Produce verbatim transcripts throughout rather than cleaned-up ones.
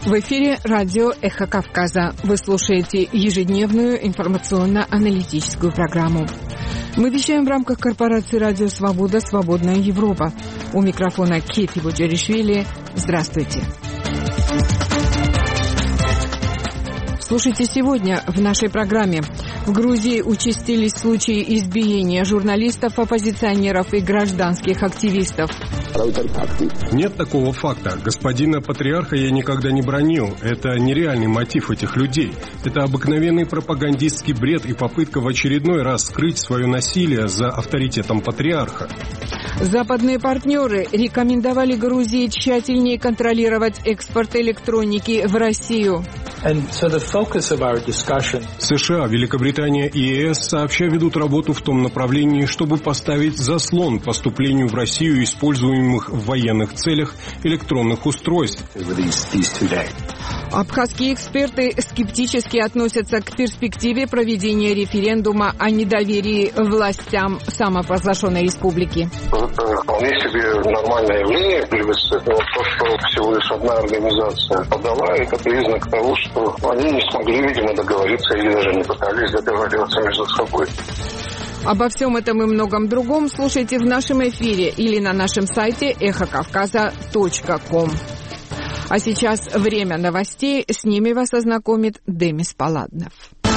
В эфире радио «Эхо Кавказа». Вы слушаете ежедневную информационно-аналитическую программу. Мы вещаем в рамках корпорации «Радио Свобода. Свободная Европа». У микрофона Кети Буджеришвили. Здравствуйте. Слушайте сегодня в нашей программе. В Грузии участились случаи избиения журналистов, оппозиционеров и гражданских активистов. Нет такого факта. Господина патриарха я никогда не бранил. Это нереальный мотив этих людей. Это обыкновенный пропагандистский бред и попытка в очередной раз скрыть свое насилие за авторитетом патриарха. Западные партнеры рекомендовали Грузии тщательнее контролировать экспорт электроники в Россию. США, Великобритания и ЕС сообща ведут работу в том направлении, чтобы поставить заслон поступлению в Россию используемых в военных целях электронных устройств. Абхазские эксперты скептически относятся к перспективе проведения референдума о недоверии властям самопровозглашенной республики. Это вполне себе нормальное явление. То, что всего лишь одна организация подала, это признак того, что они не смогли, видимо, договориться или даже не пытались договариваться между собой. Обо всем этом и многом другом слушайте в нашем эфире или на нашем сайте эхо кавказа точка ком. А сейчас время новостей. С ними вас ознакомит Демис Паладнов.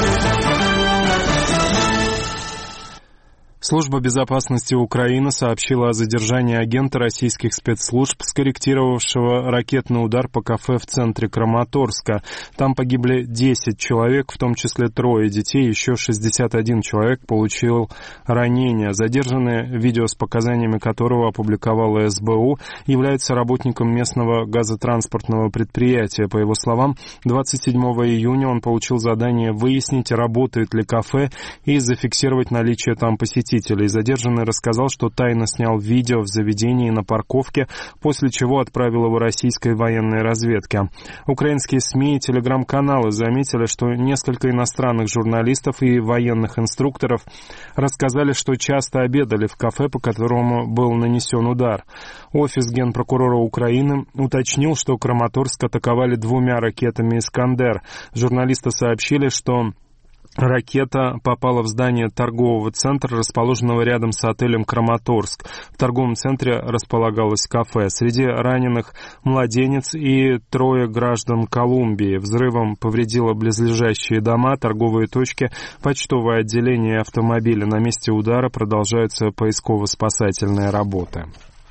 Служба безопасности Украины сообщила о задержании агента российских спецслужб, скорректировавшего ракетный удар по кафе в центре Краматорска. Там погибли десять человек, в том числе трое детей, еще шестьдесят один человек получил ранения. Задержанный, видео с показаниями которого опубликовала эс бэ у, является работником местного газотранспортного предприятия. По его словам, двадцать седьмого июня он получил задание выяснить, работает ли кафе, и зафиксировать наличие там посетителей. Задержанный рассказал, что тайно снял видео в заведении на парковке, после чего отправил его российской военной разведке. Украинские СМИ и телеграм-каналы заметили, что несколько иностранных журналистов и военных инструкторов рассказали, что часто обедали в кафе, по которому был нанесен удар. Офис генпрокурора Украины уточнил, что Краматорск атаковали двумя ракетами «Искандер». Журналисты сообщили, что ракета попала в здание торгового центра, расположенного рядом с отелем «Краматорск». В торговом центре располагалось кафе. Среди раненых младенец и трое граждан Колумбии. Взрывом повредило близлежащие дома, торговые точки, почтовое отделение и автомобили. На месте удара продолжаются поисково-спасательные работы.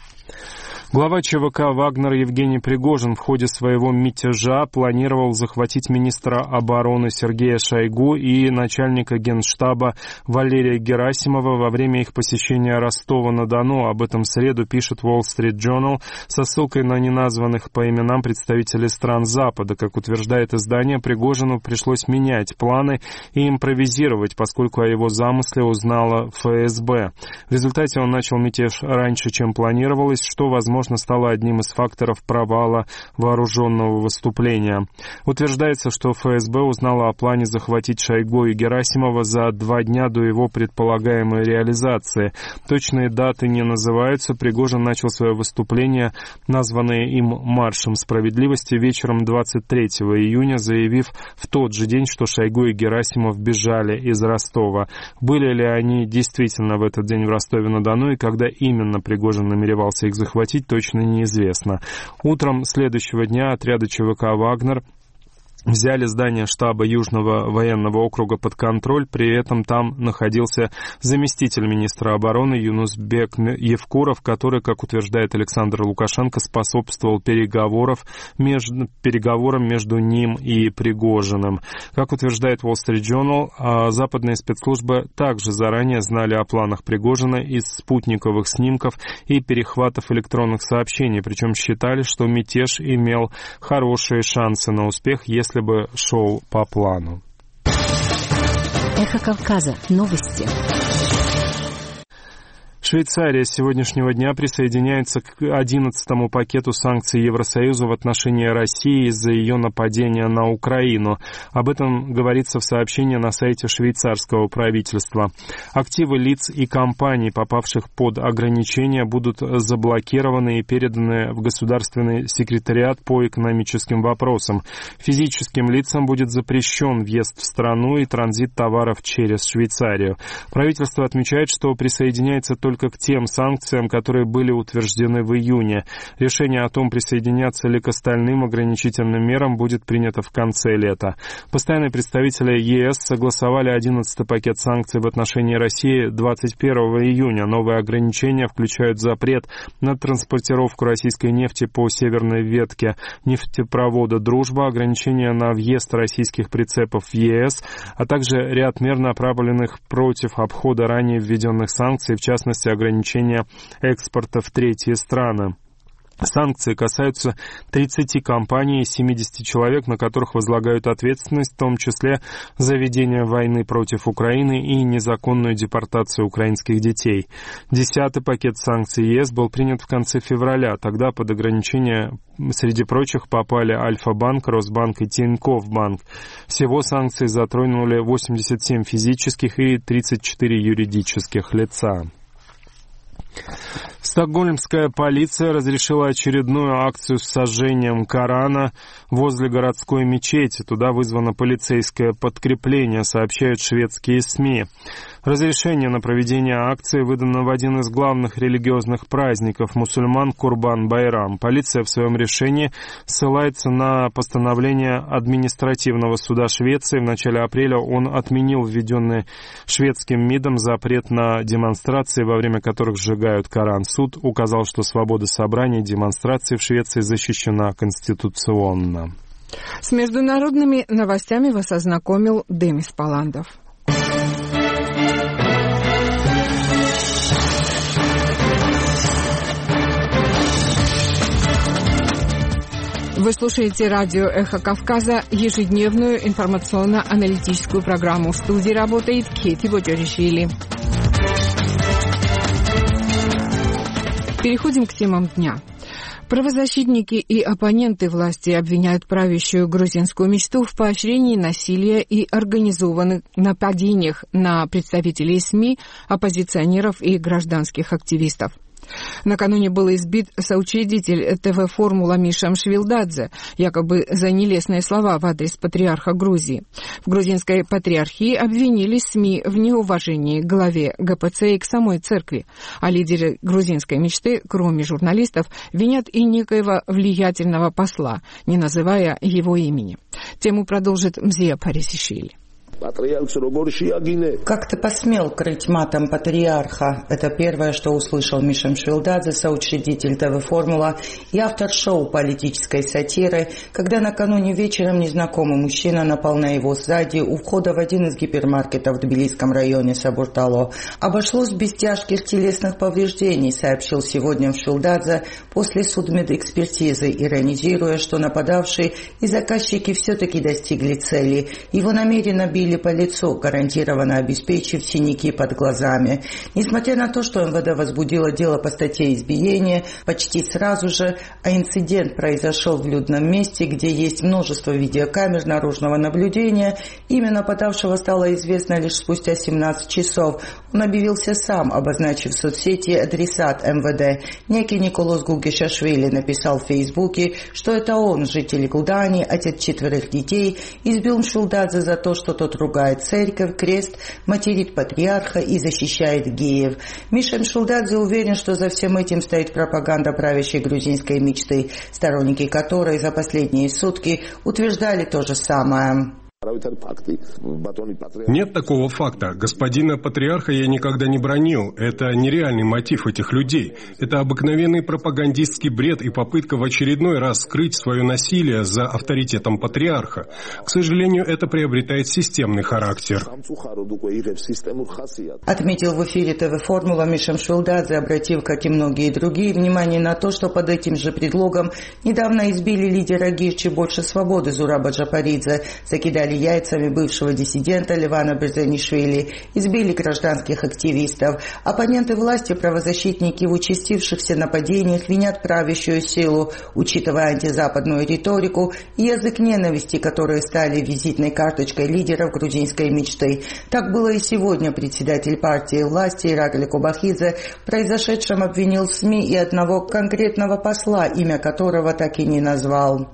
Глава ЧВК «Вагнер» Евгений Пригожин в ходе своего мятежа планировал захватить министра обороны Сергея Шойгу и начальника Генштаба Валерия Герасимова во время их посещения Ростова-на-Дону. Об этом в среду пишет Wall Street Journal со ссылкой на неназванных по именам представителей стран Запада. Как утверждает издание, Пригожину пришлось менять планы и импровизировать, поскольку о его замысле узнала эф эс бэ. В результате он начал мятеж раньше, чем планировалось, что, возможно, стало одним из факторов провала вооруженного выступления. Утверждается, что эф эс бэ узнала о плане захватить Шойгу и Герасимова за два дня до его предполагаемой реализации. Точные даты не называются. Пригожин начал свое выступление, названное им «Маршем справедливости», вечером двадцать третьего июня, заявив в тот же день, что Шойгу и Герасимов бежали из Ростова. Были ли они действительно в этот день в Ростове-на-Дону и когда именно Пригожин намеревался их захватить, точно неизвестно. Утром следующего дня отряды ЧВК «Вагнер» взяли здание штаба Южного военного округа под контроль, при этом там находился заместитель министра обороны Юнусбек Евкуров, который, как утверждает Александр Лукашенко, способствовал переговоров между, переговорам между ним и Пригожиным. Как утверждает Wall Street Journal, западные спецслужбы также заранее знали о планах Пригожина из спутниковых снимков и перехватов электронных сообщений, причем считали, что мятеж имел хорошие шансы на успех, если бы шел по плану. Эхо Кавказа. Новости. Швейцария с сегодняшнего дня присоединяется к одиннадцатому пакету санкций Евросоюза в отношении России из-за ее нападения на Украину. Об этом говорится в сообщении на сайте швейцарского правительства. Активы лиц и компаний, попавших под ограничения, будут заблокированы и переданы в Государственный секретариат по экономическим вопросам. Физическим лицам будет запрещен въезд в страну и транзит товаров через Швейцарию. Правительство отмечает, что присоединяется только к тем санкциям, которые были утверждены в июне. Решение о том, присоединяться ли к остальным ограничительным мерам, будет принято в конце лета. Постоянные представители ЕС согласовали одиннадцатый пакет санкций в отношении России двадцать первого июня. Новые ограничения включают запрет на транспортировку российской нефти по северной ветке нефтепровода «Дружба», ограничения на въезд российских прицепов в ЕС, а также ряд мер, направленных против обхода ранее введенных санкций, в частности, ограничения экспорта в третьи страны. Санкции касаются тридцати компаний и семидесяти человек, на которых возлагают ответственность, в том числе за ведение войны против Украины и незаконную депортацию украинских детей. Десятый пакет санкций ЕС был принят в конце февраля. Тогда под ограничения, среди прочих, попали Альфа-банк, Росбанк и Тинькофф банк. Всего санкции затронули восемьдесят семь физических и тридцать четыре юридических лица. Стокгольмская полиция разрешила очередную акцию с сожжением Корана возле городской мечети. Туда вызвано полицейское подкрепление, сообщают шведские СМИ. Разрешение на проведение акции выдано в один из главных религиозных праздников мусульман Курбан-Байрам. Полиция в своем решении ссылается на постановление административного суда Швеции. В начале апреля он отменил введенный шведским МИДом запрет на демонстрации, во время которых сжигают Коран. Суд указал, что свобода собраний и демонстраций в Швеции защищена конституционно. С международными новостями вас ознакомил Демис Паландов. Вы слушаете радио «Эхо Кавказа», ежедневную информационно-аналитическую программу. В студии работает Кети Боджоришвили. Переходим к темам дня. Правозащитники и оппоненты власти обвиняют правящую грузинскую мечту в поощрении насилия и организованных нападениях на представителей СМИ, оппозиционеров и гражданских активистов. Накануне был избит соучредитель ТВ «Формула» Миша Мшвилдадзе, якобы за нелестные слова в адрес патриарха Грузии. В грузинской патриархии обвинили СМИ в неуважении к главе ГПЦ и к самой церкви. А лидеры грузинской мечты, кроме журналистов, винят и некоего влиятельного посла, не называя его имени. Тему продолжит Мзия Парисишвили. Как ты посмел крыть матом патриарха? Это первое, что услышал Миша Мшвилдадзе, соучредитель ТВ «Формула» и автор шоу политической сатиры, когда накануне вечером незнакомый мужчина напал на его сзади у входа в один из гипермаркетов в тбилисском районе Сабуртало. Обошлось без тяжких телесных повреждений, сообщил сегодня Мшвилдадзе после судмедэкспертизы, иронизируя, что нападавшие и заказчики все-таки достигли цели. Его намеренно били по лицу, гарантированно обеспечив синяки под глазами. Несмотря на то, что МВД возбудило дело по статье избиения, почти сразу же, а инцидент произошел в людном месте, где есть множество видеокамер наружного наблюдения, имя нападавшего стало известно лишь спустя семнадцать часов. Он объявился сам, обозначив в соцсети адресат МВД. Некий Николос Гугишашвили написал в Фейсбуке, что это он, житель Гудани, отец четверых детей, избил Мшвилдадзе за то, что тот ругает церковь, крест, материт патриарха и защищает геев. Миша Мшвилдадзе уверен, что за всем этим стоит пропаганда правящей грузинской мечты, сторонники которой за последние сутки утверждали то же самое. Нет такого факта. Господина патриарха я никогда не бранил. Это нереальный мотив этих людей. Это обыкновенный пропагандистский бред и попытка в очередной раз скрыть свое насилие за авторитетом патриарха. К сожалению, это приобретает системный характер. Отметил в эфире ТВ «Формула» Миша Мшвилдадзе, обратив, как и многие другие, внимание на то, что под этим же предлогом недавно избили лидера Гирчи «Больше свободы» Зураба Джапаридзе, закидали яйцами бывшего диссидента Левана Берзанишвили, избили гражданских активистов. Оппоненты власти, правозащитники в участившихся нападениях винят правящую силу, учитывая антизападную риторику и язык ненависти, которые стали визитной карточкой лидеров грузинской мечты. Так было и сегодня. Председатель партии власти Иракли Кобахидзе в произошедшем обвинил в СМИ и одного конкретного посла, имя которого так и не назвал.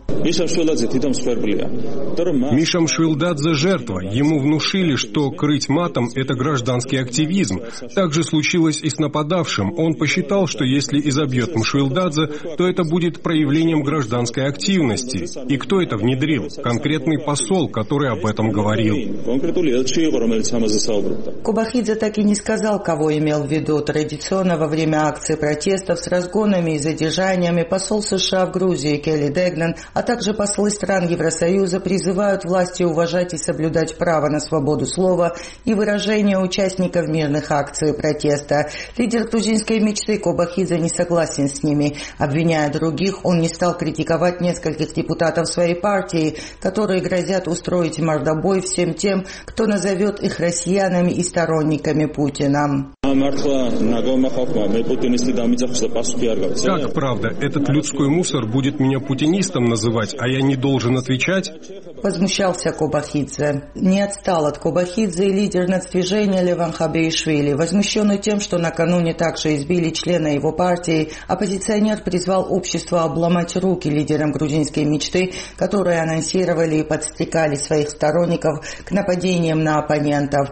Мишам Швилдадзе – жертва. Ему внушили, что крыть матом – это гражданский активизм. Так же случилось и с нападавшим. Он посчитал, что если изобьет Мшвилдадзе, то это будет проявлением гражданской активности. И кто это внедрил? Конкретный посол, который об этом говорил. Кобахидзе так и не сказал, кого имел в виду. Традиционно во время акций протестов с разгонами и задержаниями посол США в Грузии Келли Дегнан, а также послы стран Евросоюза призывают власти уважать и соблюдать право на свободу слова и выражения участников мирных акций протеста. Лидер грузинской мечты Кобахидзе не согласен с ними. Обвиняя других, он не стал критиковать нескольких депутатов своей партии, которые грозят устроить мордобой всем тем, кто назовет их россиянами и сторонниками Путина. Как правда, этот людской мусор будет меня путинистом называть, а я не должен отвечать? Возмущался Кобахидзе. Не отстал от Кобахидзе и лидер нацдвижения Леван Хабеишвили. Возмущенный тем, что накануне также избили члена его партии, оппозиционер призвал общество обломать руки лидерам грузинской мечты, которые анонсировали и подстрекали своих сторонников к нападениям на оппонентов.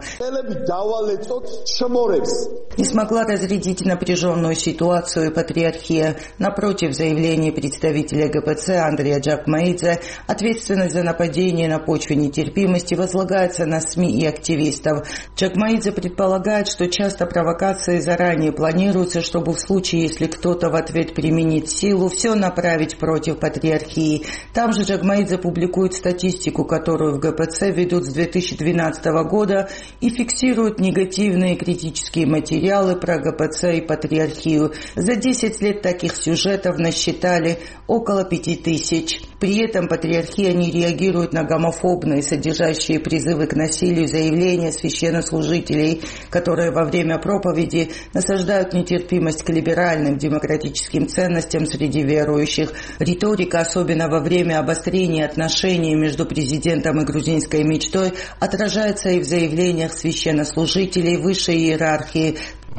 Не смогла разрядить напряженную ситуацию патриархия. Напротив, заявление представителя ГПЦ Андрея Джакмаидзе, ответственность за нападение на почве нетерпимости возлагается на СМИ и активистов. Джакмаидзе предполагает, что часто провокации заранее планируются, чтобы в случае, если кто-то в ответ применит силу, все направить против патриархии. Там же Джакмаидзе публикует статистику, которую в ГПЦ ведут с две тысячи двенадцатого года и фиксирует негативные критические материалы про ГПЦ и патриархию. За десять лет таких сюжетов насчитали около пяти тысяч. При этом патриархия не реагирует на гомофобные, содержащие призывы к насилию заявления священнослужителей, которые во время проповеди насаждают нетерпимость к либеральным демократическим ценностям среди верующих. Риторика, особенно во время обострения отношений между президентом и грузинской мечтой, отражается и в заявлениях священнослужителей высшей иерархии.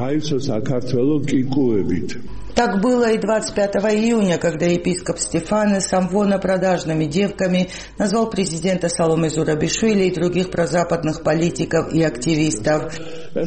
Так было и двадцать пятого июня, когда епископ Стефанес Амвона продажными девками назвал президента Саломе Зурабишвили и других прозападных политиков и активистов.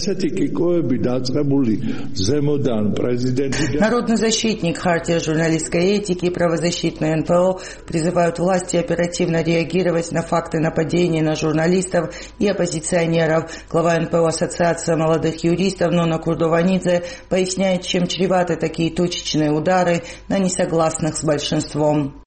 Народный защитник, Хартия журналистской этики и правозащитное эн пэ о призывают власти оперативно реагировать на факты нападений на журналистов и оппозиционеров. Глава эн пэ о Ассоциации молодых юристов Нона Курдованидзе поясняет, чем чреваты такие точечные удары на несогласных с большинством.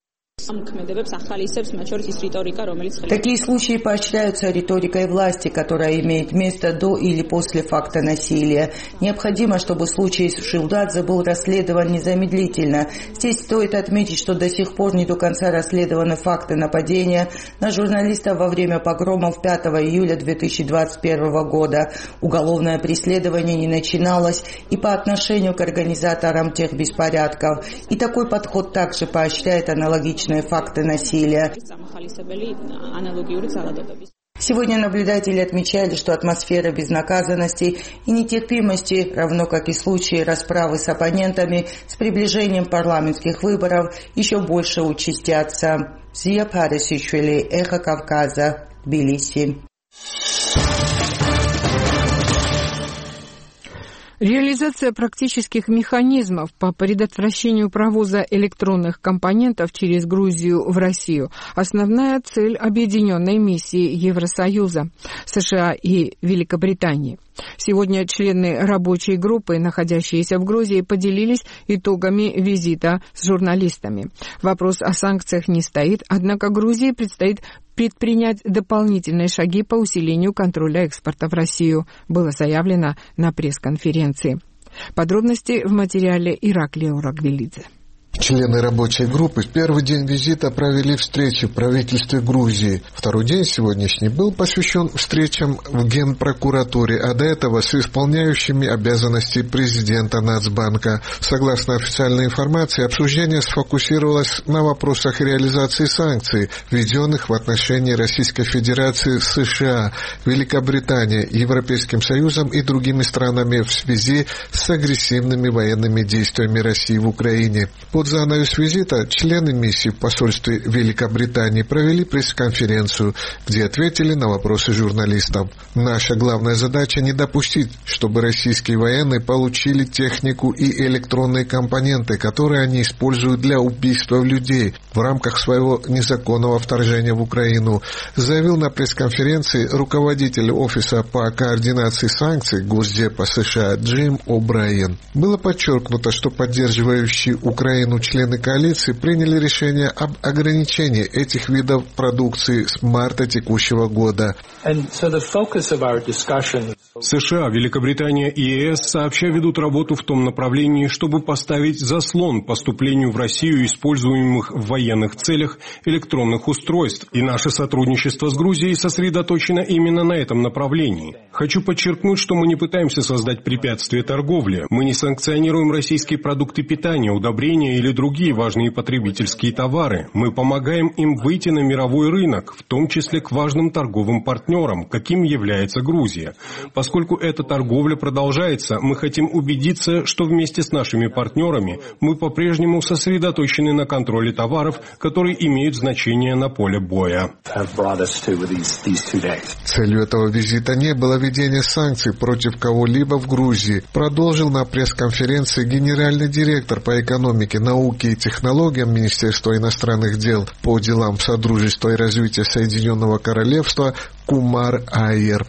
Такие случаи поощряются риторикой власти, которая имеет место до или после факта насилия. Необходимо, чтобы случай с Швилдадзе был расследован незамедлительно. Здесь стоит отметить, что до сих пор не до конца расследованы факты нападения на журналистов во время погромов пятого июля две тысячи двадцать первого года. Уголовное преследование не начиналось и по отношению к организаторам тех беспорядков. И такой подход также поощряет аналогичные факты насилия. Сегодня наблюдатели отмечали, что атмосфера безнаказанности и нетерпимости, равно как и случаи расправы с оппонентами, с приближением парламентских выборов еще больше участятся. Зия Парисишвили, Эхо Кавказа, Тбилиси. Реализация практических механизмов по предотвращению провоза электронных компонентов через Грузию в Россию – основная цель объединенной миссии Евросоюза, США и Великобритании. Сегодня члены рабочей группы, находящиеся в Грузии, поделились итогами визита с журналистами. Вопрос о санкциях не стоит, однако Грузии предстоит предпринять дополнительные шаги по усилению контроля экспорта в Россию, было заявлено на пресс-конференции. Подробности в материале Иракли Орагвелидзе. Члены рабочей группы в первый день визита провели встречи в правительстве Грузии. Второй день сегодняшний был посвящен встречам в Генпрокуратуре, а до этого с исполняющими обязанности президента Нацбанка. Согласно официальной информации, обсуждение сфокусировалось на вопросах реализации санкций, введенных в отношении Российской Федерации, США, Великобритании, Европейским Союзом и другими странами в связи с агрессивными военными действиями России в Украине. Под занавес визита члены миссии в посольстве Великобритании провели пресс-конференцию, где ответили на вопросы журналистов. Наша главная задача — не допустить, чтобы российские военные получили технику и электронные компоненты, которые они используют для убийства людей в рамках своего незаконного вторжения в Украину, заявил на пресс-конференции руководитель Офиса по координации санкций Госдепа США Джим О'Брайен. Было подчеркнуто, что поддерживающие Украину члены коалиции приняли решение об ограничении этих видов продукции с марта текущего года. США, Великобритания и ЕС сообща ведут работу в том направлении, чтобы поставить заслон поступлению в Россию используемых в военных целях электронных устройств, и наше сотрудничество с Грузией сосредоточено именно на этом направлении. Хочу подчеркнуть, что мы не пытаемся создать препятствия торговле. Мы не санкционируем российские продукты питания, удобрения или другие важные потребительские товары. Мы помогаем им выйти на мировой рынок, в том числе к важным торговым партнерам, каким является Грузия. Поскольку эта торговля продолжается, мы хотим убедиться, что вместе с нашими партнерами мы по-прежнему сосредоточены на контроле товаров, которые имеют значение на поле боя. Целью этого визита не было введение санкций против кого-либо в Грузии, продолжил на пресс-конференции генеральный директор по экономике, науке и технологиям Министерства иностранных дел по делам Содружества и развития Соединенного Королевства Кумар Айер.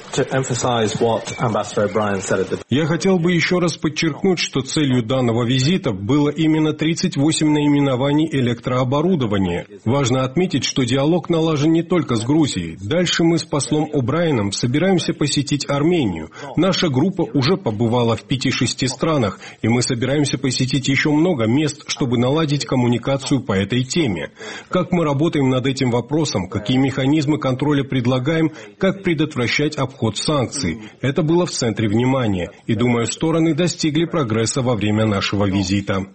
Я хотел бы еще раз подчеркнуть, что целью данного визита было именно тридцать восемь наименований электрооборудования. Важно отметить, что диалог налажен не только с Грузией. Дальше мы с послом О'Брайеном собираемся посетить Армению. Наша группа уже побывала в пяти-шести странах, и мы собираемся посетить еще много мест, чтобы наладить коммуникацию по этой теме. Как мы работаем над этим вопросом, какие механизмы контроля предлагаем, как предотвращать обход санкций. Это было в центре внимания, и, думаю, стороны достигли прогресса во время нашего визита.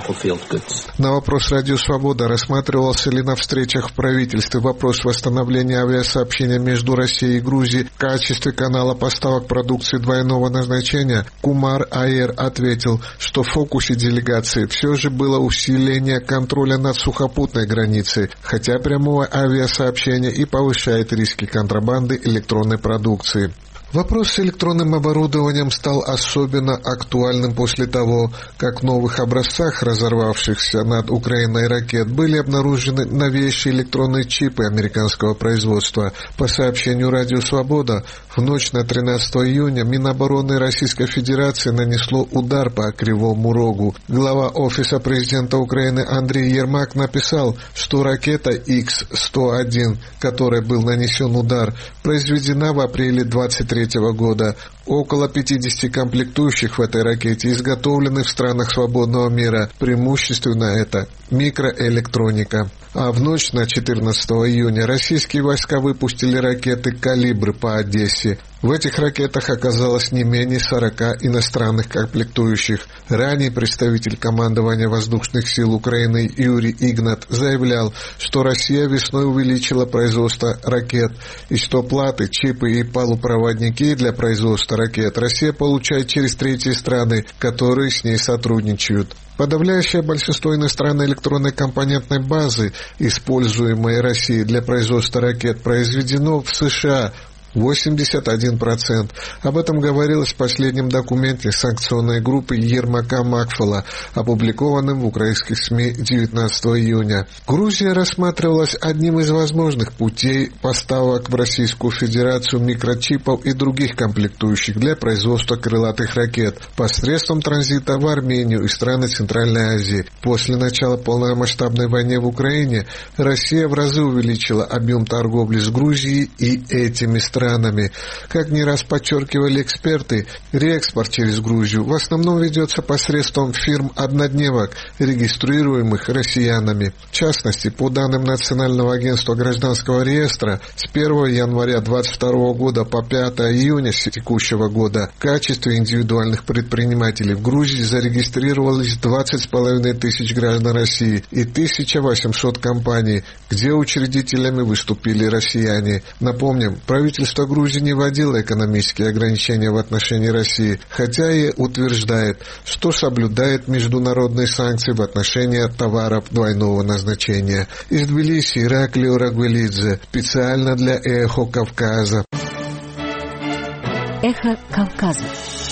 На вопрос «Радио Свобода», рассматривался ли на встречах в правительстве вопрос восстановления авиасообщения между Россией и Грузией в качестве канала поставок продукции двойного назначения, Кумар Айер ответил, что в фокусе делегации все же было усиление контроля над сухопутной границей, хотя прямого авиасообщения и повышает риски контрабанды электронной продукции. Вопрос с электронным оборудованием стал особенно актуальным после того, как в новых образцах разорвавшихся над Украиной ракет были обнаружены новейшие электронные чипы американского производства. По сообщению «Радио Свобода», в ночь на тринадцатое июня Минобороны Российской Федерации нанесло удар по Кривому Рогу. Глава Офиса президента Украины Андрей Ермак написал, что ракета икс сто один, которой был нанесен удар, произведена в апреле двадцать третьего года. Около пятидесяти комплектующих в этой ракете изготовлены в странах свободного мира. Преимущественно это микроэлектроника. А в ночь на четырнадцатое июня российские войска выпустили ракеты «Калибры» по Одессе. В этих ракетах оказалось не менее сорока иностранных комплектующих. Ранее представитель командования воздушных сил Украины Юрий Игнат заявлял, что Россия весной увеличила производство ракет, и что платы, чипы и полупроводники для производства ракет Россия получает через третьи страны, которые с ней сотрудничают. Подавляющее большинство иностранной электронной компонентной базы, используемой Россией для производства ракет, произведено в США. восемьдесят один процент. Об этом говорилось в последнем документе санкционной группы Ермака Макфола, опубликованном в украинских СМИ девятнадцатого июня. Грузия рассматривалась одним из возможных путей поставок в Российскую Федерацию микрочипов и других комплектующих для производства крылатых ракет посредством транзита в Армению и страны Центральной Азии. После начала полномасштабной войны в Украине Россия в разы увеличила объем торговли с Грузией и этими странами. странами. Как не раз подчеркивали эксперты, реэкспорт через Грузию в основном ведется посредством фирм-однодневок, регистрируемых россиянами. В частности, по данным Национального агентства гражданского реестра, с первого января двадцать второго года по пятого июня текущего года в качестве индивидуальных предпринимателей в Грузии зарегистрировалось двадцать с половиной тысяч граждан России и тысяча восемьсот компаний, где учредителями выступили россияне. Напомним, правительство Грузии не вводило экономические ограничения в отношении России, хотя и утверждает, что соблюдает международные санкции в отношении товаров двойного назначения. Из Тбилиси Ираклио Рагвелидзе, специально для «Эхо Кавказа». Эхо Кавказа.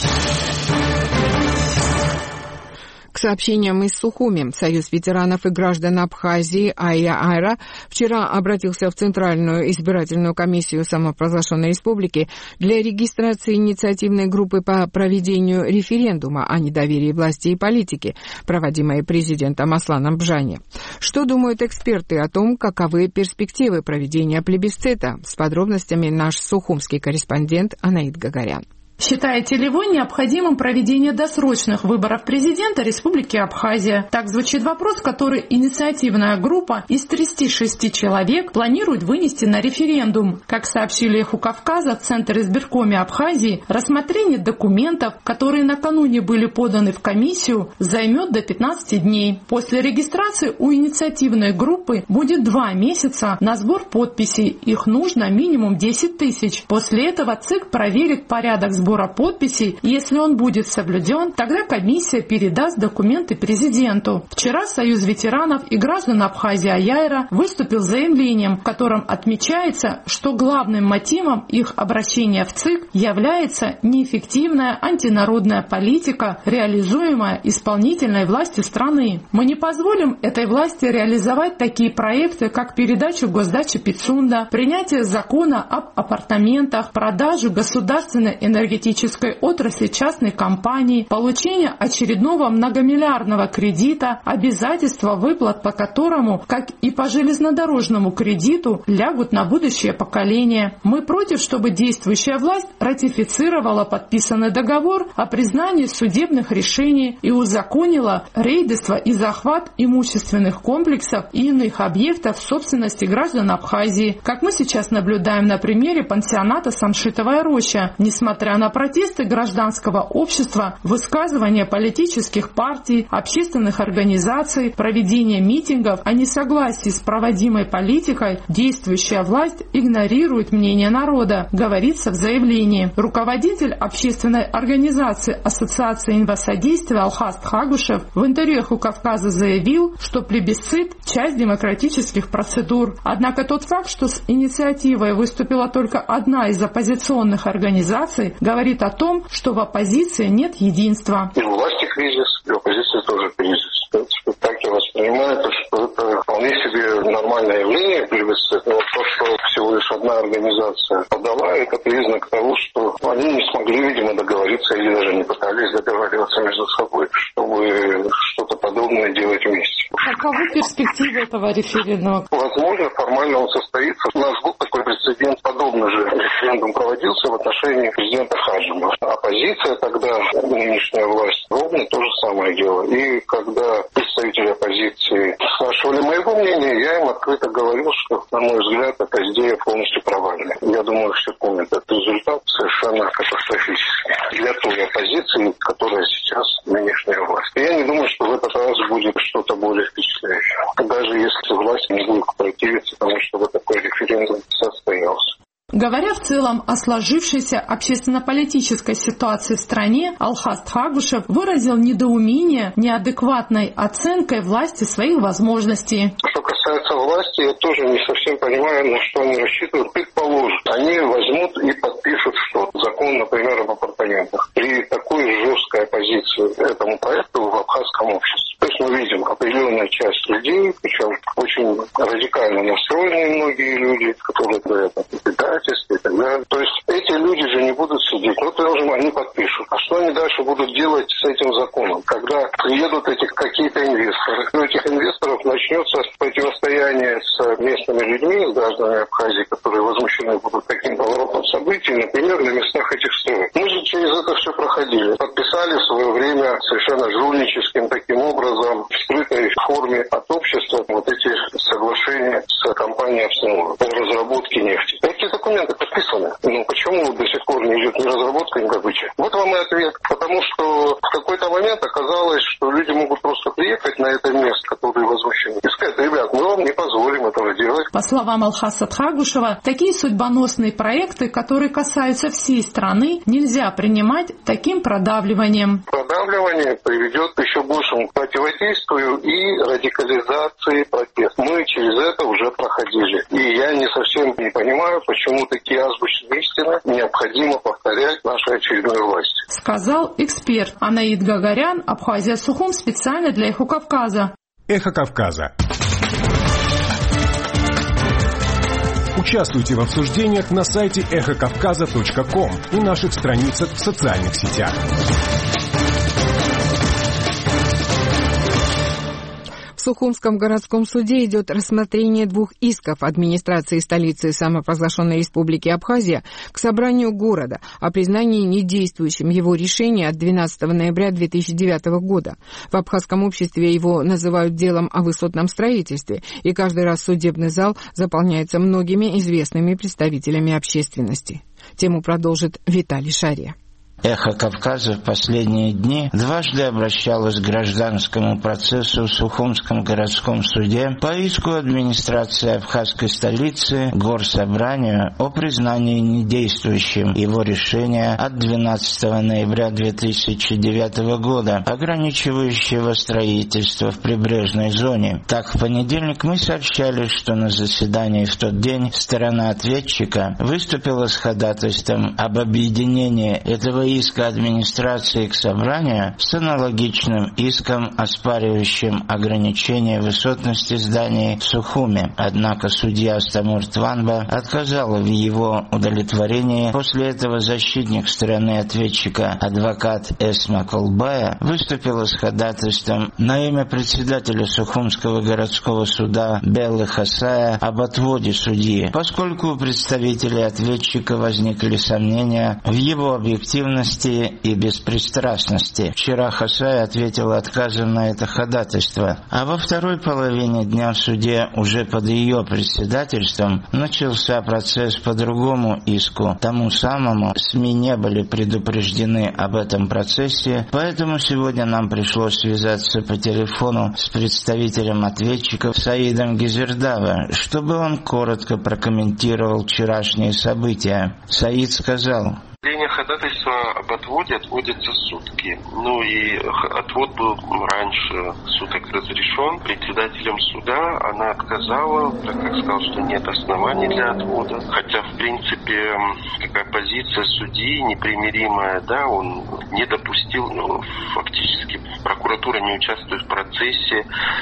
К сообщениям из Сухуми, Союз ветеранов и граждан Абхазии АЯАРА вчера обратился в Центральную избирательную комиссию самопровозглашенной республики для регистрации инициативной группы по проведению референдума о недоверии власти и политики, проводимой президентом Асланом Бжани. Что думают эксперты о том, каковы перспективы проведения плебисцита? С подробностями наш сухумский корреспондент Анаит Гагарян. Считаете ли вы необходимым проведение досрочных выборов президента Республики Абхазия? Так звучит вопрос, который инициативная группа из тридцати шести человек планирует вынести на референдум. Как сообщили «Эху Кавказа», в Центр избиркоме Абхазии рассмотрение документов, которые накануне были поданы в комиссию, займет до пятнадцати дней. После регистрации у инициативной группы будет два месяца на сбор подписей. Их нужно минимум десять тысяч. После этого ЦИК проверит порядок сбора сбора подписей, и если он будет соблюден, тогда комиссия передаст документы президенту. Вчера Союз ветеранов и граждан Абхазии АЯАРА выступил с заявлением, в котором отмечается, что главным мотивом их обращения в ЦИК является неэффективная антинародная политика, реализуемая исполнительной властью страны. Мы не позволим этой власти реализовать такие проекты, как передачу госдачи Пицунда, принятие закона об апартаментах, продажу государственной энергетической отрасли частной компании, получение очередного многомиллиардного кредита, обязательства выплат по которому, как и по железнодорожному кредиту, лягут на будущее поколение. Мы против, чтобы действующая власть ратифицировала подписанный договор о признании судебных решений и узаконила рейдерство и захват имущественных комплексов и иных объектов собственности граждан Абхазии, как мы сейчас наблюдаем на примере пансионата «Самшитовая роща». Несмотря на протесты гражданского общества, высказывания политических партий, общественных организаций, проведение митингов о несогласии с проводимой политикой, действующая власть игнорирует мнение народа, говорится в заявлении. Руководитель общественной организации Ассоциации инвасодействия Алхаст Хагушев в интервью «Эху Кавказа» заявил, что плебисцит – часть демократических процедур. Однако тот факт, что с инициативой выступила только одна из оппозиционных организаций, говорит о том, что в оппозиции нет единства. И у власти кризис, и у оппозиции тоже кризис. В принципе, так я воспринимаю, что это вполне себе нормальное явление, плебисцит. Но то, что всего лишь одна организация подала, это признак того, что они не смогли, видимо, договориться или даже не пытались договариваться между собой, чтобы что-то подобное делать вместе. Каковы перспективы этого референдума? Возможно, формально он состоится. У нас был такой прецедент, подобный же референдум проводился в отношении президента Хаджима. Оппозиция тогда, нынешняя власть, ровно то же самое дело. И когда представители оппозиции спрашивали моего мнения, я им открыто говорил, что, на мой взгляд, эта идея полностью провальная. Я думаю, все помнят этот результат совершенно катастрофический для той оппозиции, которая сейчас нынешняя власть. И я не думаю, что в этот раз будет что-то более впечатляющее. Даже если власть не будет противиться тому, чтобы такой референдум состоялся. Говоря в целом о сложившейся общественно-политической ситуации в стране, Алхаст Хагушев выразил недоумение неадекватной оценкой власти своих возможностей. Что касается власти, я тоже не совсем понимаю, на что они рассчитывают. Предположим, они возьмут и подпишут что? Закон, например, об апартаментах. При такой жесткой оппозиции этому проекту в абхазском обществе. То есть мы видим определенную часть людей, причем очень радикально настроенные многие люди, которые говорят о предательстве и так далее. То есть эти люди же не будут судить, ну, скажем, они подпишут. А что они дальше будут делать с этим законом? Когда приедут эти какие-то инвесторы, у этих инвесторов начнется противостояние с местными людьми, с гражданами Абхазии, которые возмущены будут таким поворотом событий, например, на местах этих строек. Мы же через это все проходили. Подписали в свое время совершенно жульническим таким образом, в скрытой форме от общества, вот эти соглашения с компанией «Автонор» по разработке нефти. Эти документы подписаны. Ну, почему до сих пор не идет ни разработка, ни добыча? Вот вам и ответ. Потому что в какой-то момент оказалось, что люди могут просто приехать на это место, которые возмущены, и сказать: ребят, мы вам не позволим этого делать. По словам Алхаса Тхагушева, такие судьбоносные проекты, которые касаются всей страны, нельзя принимать таким продавливанием. Продавливание приведет к еще большему противодействию и радикализации протеста. Мы через это уже проходили. И я не совсем не понимаю, почему такие азбучные истины необходимо повторять нашей очередной власти. Сказал эксперт Анаид Гагарян, Абхазия-Сухум, специально для «Эхо Кавказа». «Эхо Кавказа». Участвуйте в обсуждениях на сайте эхо кавказа точка ком и наших страницах в социальных сетях. В Сухумском городском суде идет рассмотрение двух исков администрации столицы самопровозглашенной республики Абхазия к собранию города о признании недействующим его решения от двенадцатого ноября две тысячи девятого года. В абхазском обществе его называют делом о высотном строительстве, и каждый раз судебный зал заполняется многими известными представителями общественности. Тему продолжит Виталий Шария. «Эхо Кавказа» в последние дни дважды обращалось к гражданскому процессу в Сухумском городском суде по иску администрации абхазской столицы Горсобранию о признании недействующим его решения от двенадцатого ноября две тысячи девятого года, ограничивающего строительство в прибрежной зоне. Так, в понедельник мы сообщали, что на заседании в тот день сторона ответчика выступила с ходатайством об объединении этого иска администрации к собранию с аналогичным иском, оспаривающим ограничение высотности зданий в Сухуме. Однако судья Астамур Тванба отказала в его удовлетворении. После этого защитник стороны ответчика, адвокат Эсма Колбая, выступила с ходатайством на имя председателя Сухумского городского суда Беллы Хасая об отводе судьи, поскольку у представителей ответчика возникли сомнения в его объективности и беспристрастности. Вчера Хасай ответила отказом на это ходатайство, а во второй половине дня в суде уже под ее председательством начался процесс по другому иску. Тому самому СМИ не были предупреждены об этом процессе, поэтому сегодня нам пришлось связаться по телефону с представителем ответчиков Саидом Гизердава, чтобы он коротко прокомментировал вчерашние события. Саид сказал: ходатайство об отводе отводится сутки. Ну и отвод был раньше суток разрешен. Председателем суда она отказала, так как сказала, что нет оснований для отвода. Хотя, в принципе, такая позиция судьи непримиримая, да, он не допустил, ну, фактически прокуратура не участвует в процессе.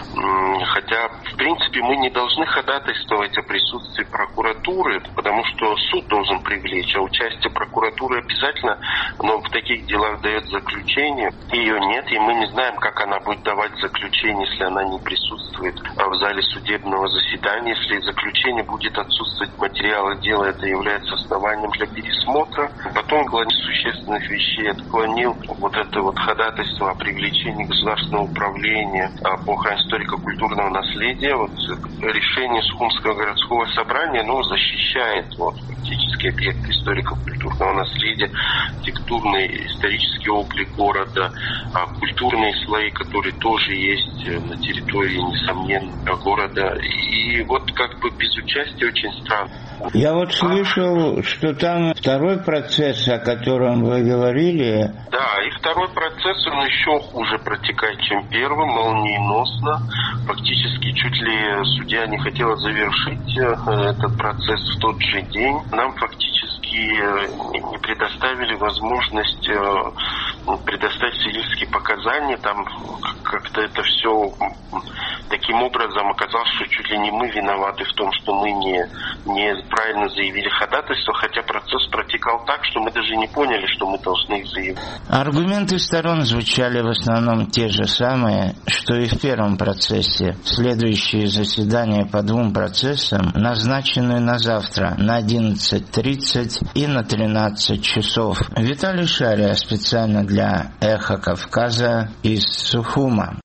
Хотя, в принципе, мы не должны ходатайствовать о присутствии прокуратуры, потому что суд должен привлечь, а участие прокуратуры обязательно, но в таких делах дает заключение. Ее нет, и мы не знаем, как она будет давать заключение, если она не присутствует в зале судебного заседания. Если заключение будет отсутствовать, материалы дела, это является основанием для пересмотра. Потом глава существенных вещей отклонил вот это вот ходатайство о привлечении государственного управления по охране историко-культурного наследия. Вот решение Сухумского городского собрания, ну, защищает вот фактически объект историко-культурного наследия, текстурный исторический облик города, культурные слои, которые тоже есть на территории, несомненно, города. И вот как бы без участия очень странно. Я вот слышал, что там второй процесс, о котором вы говорили. Да, и второй процесс, он еще хуже протекает, чем первый, молниеносно. Фактически чуть ли судья не хотела завершить этот процесс в тот же день. Нам фактически не предоставили возможность предоставить свидетельские показания, там как-то это все таким образом оказалось, что чуть ли не мы виноваты в том, что мы не, не правильно заявили ходатайство, хотя процесс протекал так, что мы даже не поняли, что мы должны их заявить. Аргументы сторон звучали в основном те же самые, что и в первом процессе. Следующие заседания по двум процессам назначены на завтра, на одиннадцать тридцать и на тринадцать часов. Виталий Шария специально для «Эхо Кавказа» из Сухума.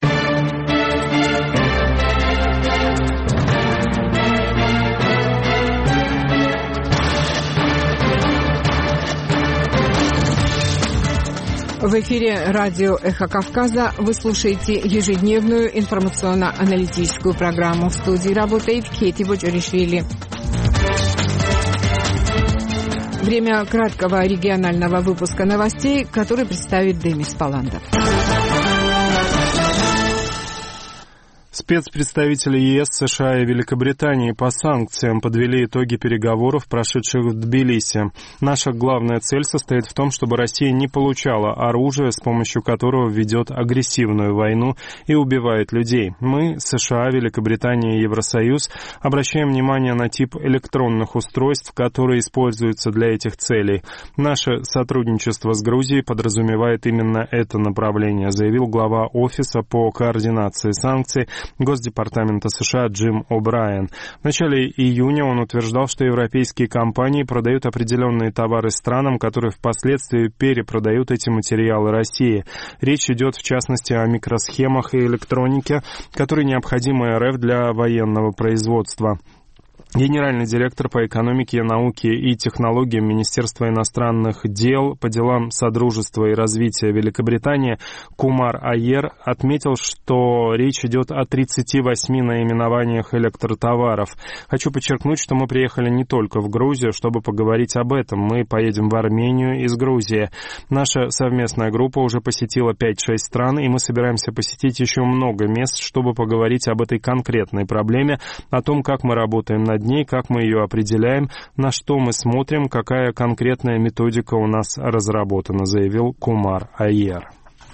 В эфире радио «Эхо Кавказа» вы слушаете ежедневную информационно-аналитическую программу. В студии работает Кейти Боджоришвили. Время краткого регионального выпуска новостей, который представит Демис Паландов. Спецпредставители ЕС, США и Великобритании по санкциям подвели итоги переговоров, прошедших в Тбилиси. Наша главная цель состоит в том, чтобы Россия не получала оружие, с помощью которого ведет агрессивную войну и убивает людей. Мы, США, Великобритания и Евросоюз, обращаем внимание на тип электронных устройств, которые используются для этих целей. Наше сотрудничество с Грузией подразумевает именно это направление, заявил глава Офиса по координации санкций Госдепартамента США Джим О'Брайен. В начале июня он утверждал, что европейские компании продают определенные товары странам, которые впоследствии перепродают эти материалы России. Речь идет, в частности, о микросхемах и электронике, которые необходимы РФ для военного производства. Генеральный директор по экономике, науке и технологиям Министерства иностранных дел по делам Содружества и развития Великобритании Кумар Айер отметил, что речь идет о тридцати восьми наименованиях электротоваров. Хочу подчеркнуть, что мы приехали не только в Грузию, чтобы поговорить об этом. Мы поедем в Армению из Грузии. Наша совместная группа уже посетила пять-шесть стран, и мы собираемся посетить еще много мест, чтобы поговорить об этой конкретной проблеме, о том, как мы работаем над ней, как мы ее определяем, на что мы смотрим, какая конкретная методика у нас разработана, заявил Кумар Айер.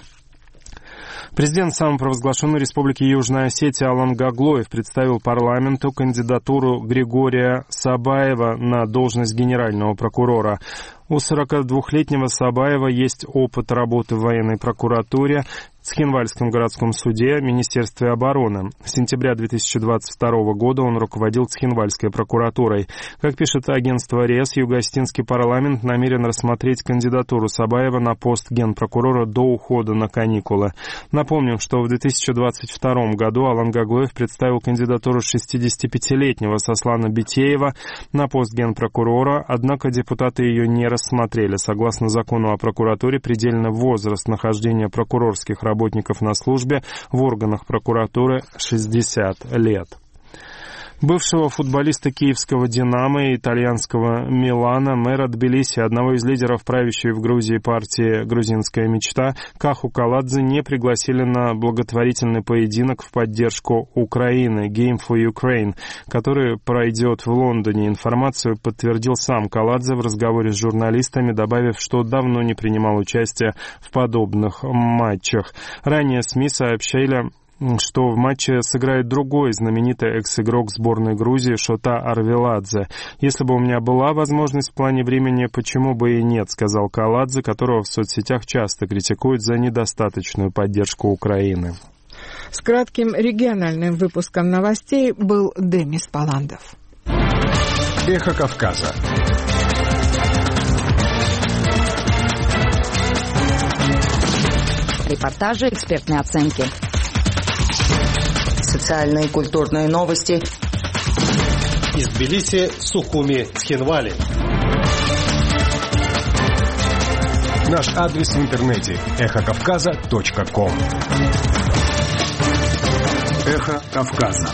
Президент самопровозглашенной Республики Южная Осетия Алан Гаглоев представил парламенту кандидатуру Григория Сабаева на должность генерального прокурора. У сорокадвухлетнего Сабаева есть опыт работы в военной прокуратуре, Цхинвальском городском суде, Министерстве обороны. С сентября две тысячи двадцать второго года он руководил Цхинвальской прокуратурой. Как пишет агентство РИАС, Юго-Осетинский парламент намерен рассмотреть кандидатуру Сабаева на пост генпрокурора до ухода на каникулы. Напомним, что в две тысячи двадцать втором году Алан Гаглоев представил кандидатуру шестидесятипятилетнего Сослана Битеева на пост генпрокурора, однако депутаты ее не рассмотрели. Согласно закону о прокуратуре, предельный возраст нахождения прокурорских работников работников на службе в органах прокуратуры шестьдесят лет. Бывшего футболиста киевского «Динамо» и итальянского «Милана», мэра Тбилиси, одного из лидеров правящей в Грузии партии «Грузинская мечта», Каху Каладзе не пригласили на благотворительный поединок в поддержку Украины «Game for Ukraine», который пройдет в Лондоне. Информацию подтвердил сам Каладзе в разговоре с журналистами, добавив, что давно не принимал участия в подобных матчах. Ранее СМИ сообщили, что в матче сыграет другой знаменитый экс-игрок сборной Грузии Шота Арвеладзе. «Если бы у меня была возможность в плане времени, почему бы и нет», — сказал Каладзе, которого в соцсетях часто критикуют за недостаточную поддержку Украины. С кратким региональным выпуском новостей был Демис Паландов. Эхо Кавказа. Репортажи, экспертные оценки. Социальные и культурные новости. Из Тбилиси, Сухуми, Цхинвали. Наш адрес в интернете эхо кавказа точка ком. Эхо Кавказа.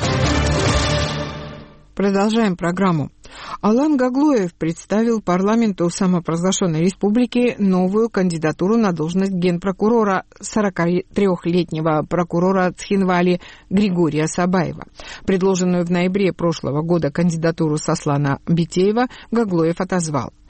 Продолжаем программу. Алан Гаглоев представил парламенту самопровозглашенной республики новую кандидатуру на должность генпрокурора сорокатрёхлетнего прокурора Цхинвали Григория Сабаева. Предложенную в ноябре прошлого года кандидатуру Сослана Битеева Гаглоев отозвал.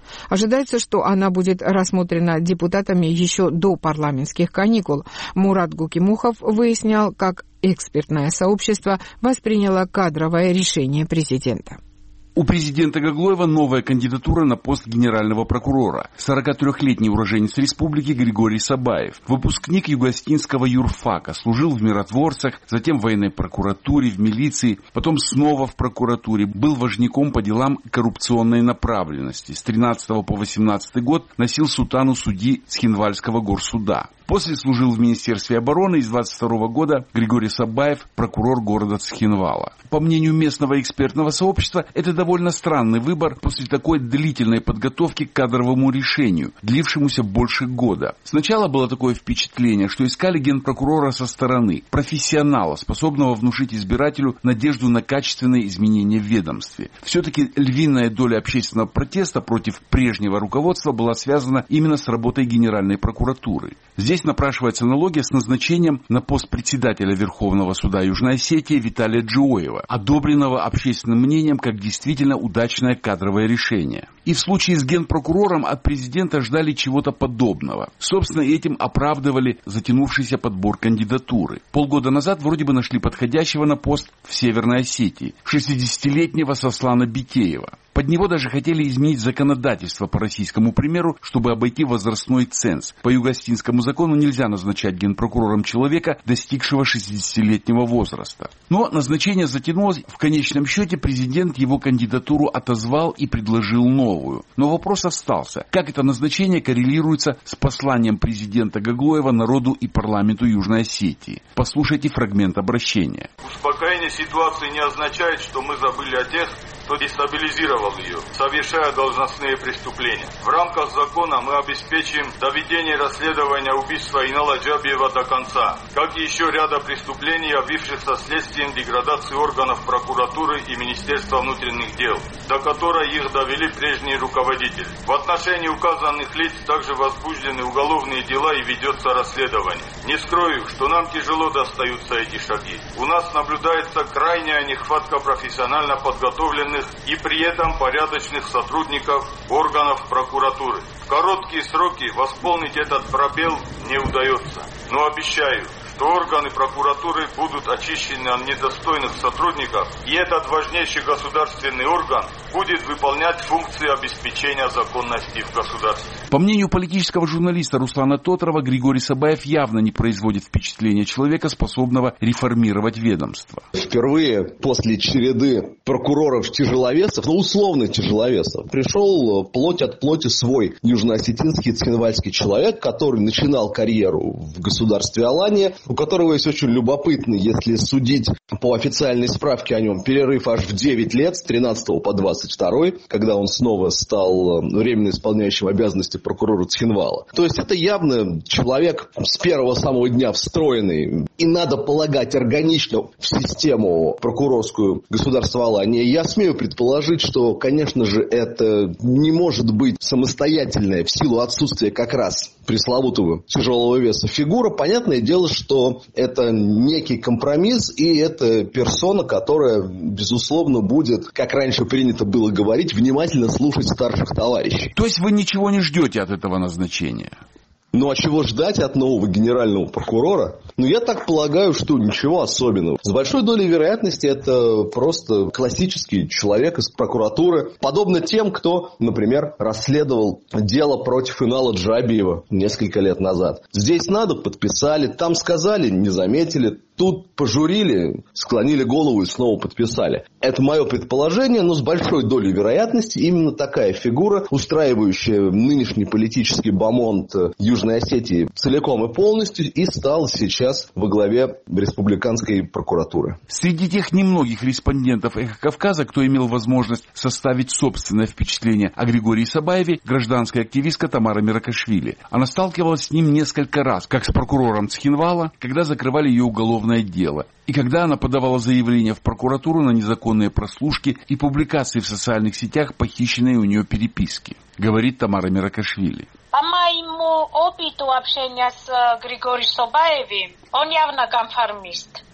Ожидается, что она будет рассмотрена депутатами еще до парламентских каникул. Мурат Гукимухов выяснял, как экспертное сообщество восприняло кадровое решение президента. У президента Гаглоева новая кандидатура на пост генерального прокурора. сорокатрёхлетний уроженец республики Григорий Сабаев. Выпускник югославского юрфака, служил в миротворцах, затем в военной прокуратуре, в милиции, потом снова в прокуратуре. Был важняком по делам коррупционной направленности. С тринадцатого по восемнадцатый год носил сутану судьи Цхинвальского горсуда. После служил в Министерстве обороны и с двадцать второго года Григорий Сабаев, прокурор города Цхинвала. По мнению местного экспертного сообщества, это довольно странный выбор после такой длительной подготовки к кадровому решению, длившемуся больше года. Сначала было такое впечатление, что искали генпрокурора со стороны, профессионала, способного внушить избирателю надежду на качественные изменения в ведомстве. Все-таки львиная доля общественного протеста против прежнего руководства была связана именно с работой Генеральной прокуратуры. Здесь напрашивается аналогия с назначением на пост председателя Верховного суда Южной Осетии Виталия Джиоева, одобренного общественным мнением как действительно удачное кадровое решение. И в случае с генпрокурором от президента ждали чего-то подобного. Собственно, этим оправдывали затянувшийся подбор кандидатуры. Полгода назад вроде бы нашли подходящего на пост в Северной Осетии, шестидесятилетнего Сослана Битеева. Под него даже хотели изменить законодательство по российскому примеру, чтобы обойти возрастной ценз. По югославскому закону нельзя назначать генпрокурором человека, достигшего шестидесятилетнего возраста. Но назначение затянулось. В конечном счете президент его кандидатуру отозвал и предложил новую. Но вопрос остался. Как это назначение коррелируется с посланием президента Гаглоева народу и парламенту Южной Осетии? Послушайте фрагмент обращения. Успокоение ситуации не означает, что мы забыли о тех, кто дестабилизировал ее, совершая должностные преступления. В рамках закона мы обеспечим доведение расследования убийства Инала Джабиева до конца, как и еще ряда преступлений, явившихся следствием деградации органов прокуратуры и Министерства внутренних дел, до которой их довели прежние руководители. В отношении указанных лиц также возбуждены уголовные дела и ведется расследование. Не скрою, что нам тяжело достаются эти шаги. У нас наблюдается крайняя нехватка профессионально подготовленных и при этом порядочных сотрудников органов прокуратуры. В короткие сроки восполнить этот пробел не удается. Но обещаю, что органы прокуратуры будут очищены от недостойных сотрудников, и этот важнейший государственный орган будет выполнять функции обеспечения законности в государстве. По мнению политического журналиста Руслана Тотрова, Григорий Сабаев явно не производит впечатления человека, способного реформировать ведомство. Впервые после череды прокуроров-тяжеловесов, ну условных тяжеловесов, пришел плоть от плоти свой южноосетинский цхинвальский человек, который начинал карьеру в государстве Алания, у которого есть очень любопытный, если судить по официальной справке о нем, перерыв аж в девять лет, с тринадцатого по двадцать второй, когда он снова стал временно исполняющим обязанности прокурора Цхинвала. То есть это явно человек с первого самого дня встроенный и, надо полагать, органично в систему прокурорскую государства Алания. Я смею предположить, что, конечно же, это не может быть самостоятельная в силу отсутствия как раз пресловутого тяжелого веса фигура. Понятное дело, что это некий компромисс, и это персона, которая, безусловно, будет, как раньше принято было говорить, внимательно слушать старших товарищей. То есть вы ничего не ждете от этого назначения? Ну, а чего ждать от нового генерального прокурора? Ну, я так полагаю, что ничего особенного. С большой долей вероятности это просто классический человек из прокуратуры. Подобно тем, кто, например, расследовал дело против Инала Джабиева несколько лет назад. Здесь надо, подписали, там сказали, не заметили. Тут пожурили, склонили голову и снова подписали. Это мое предположение, но с большой долей вероятности именно такая фигура, устраивающая нынешний политический бомонд Южной Осетии целиком и полностью, и стал сейчас во главе республиканской прокуратуры. Среди тех немногих респондентов «Эхо Кавказа», кто имел возможность составить собственное впечатление о Григории Сабаеве, гражданская активистка Тамара Миракашвили. Она сталкивалась с ним несколько раз, как с прокурором Цхинвала, когда закрывали ее уголовное дело, и когда она подавала заявление в прокуратуру на незаконные прослушки и публикации в социальных сетях похищенной у нее переписки, говорит Тамара Миракашвили. По моему опыту общения с Григорием Сабаевым, он явно конформист.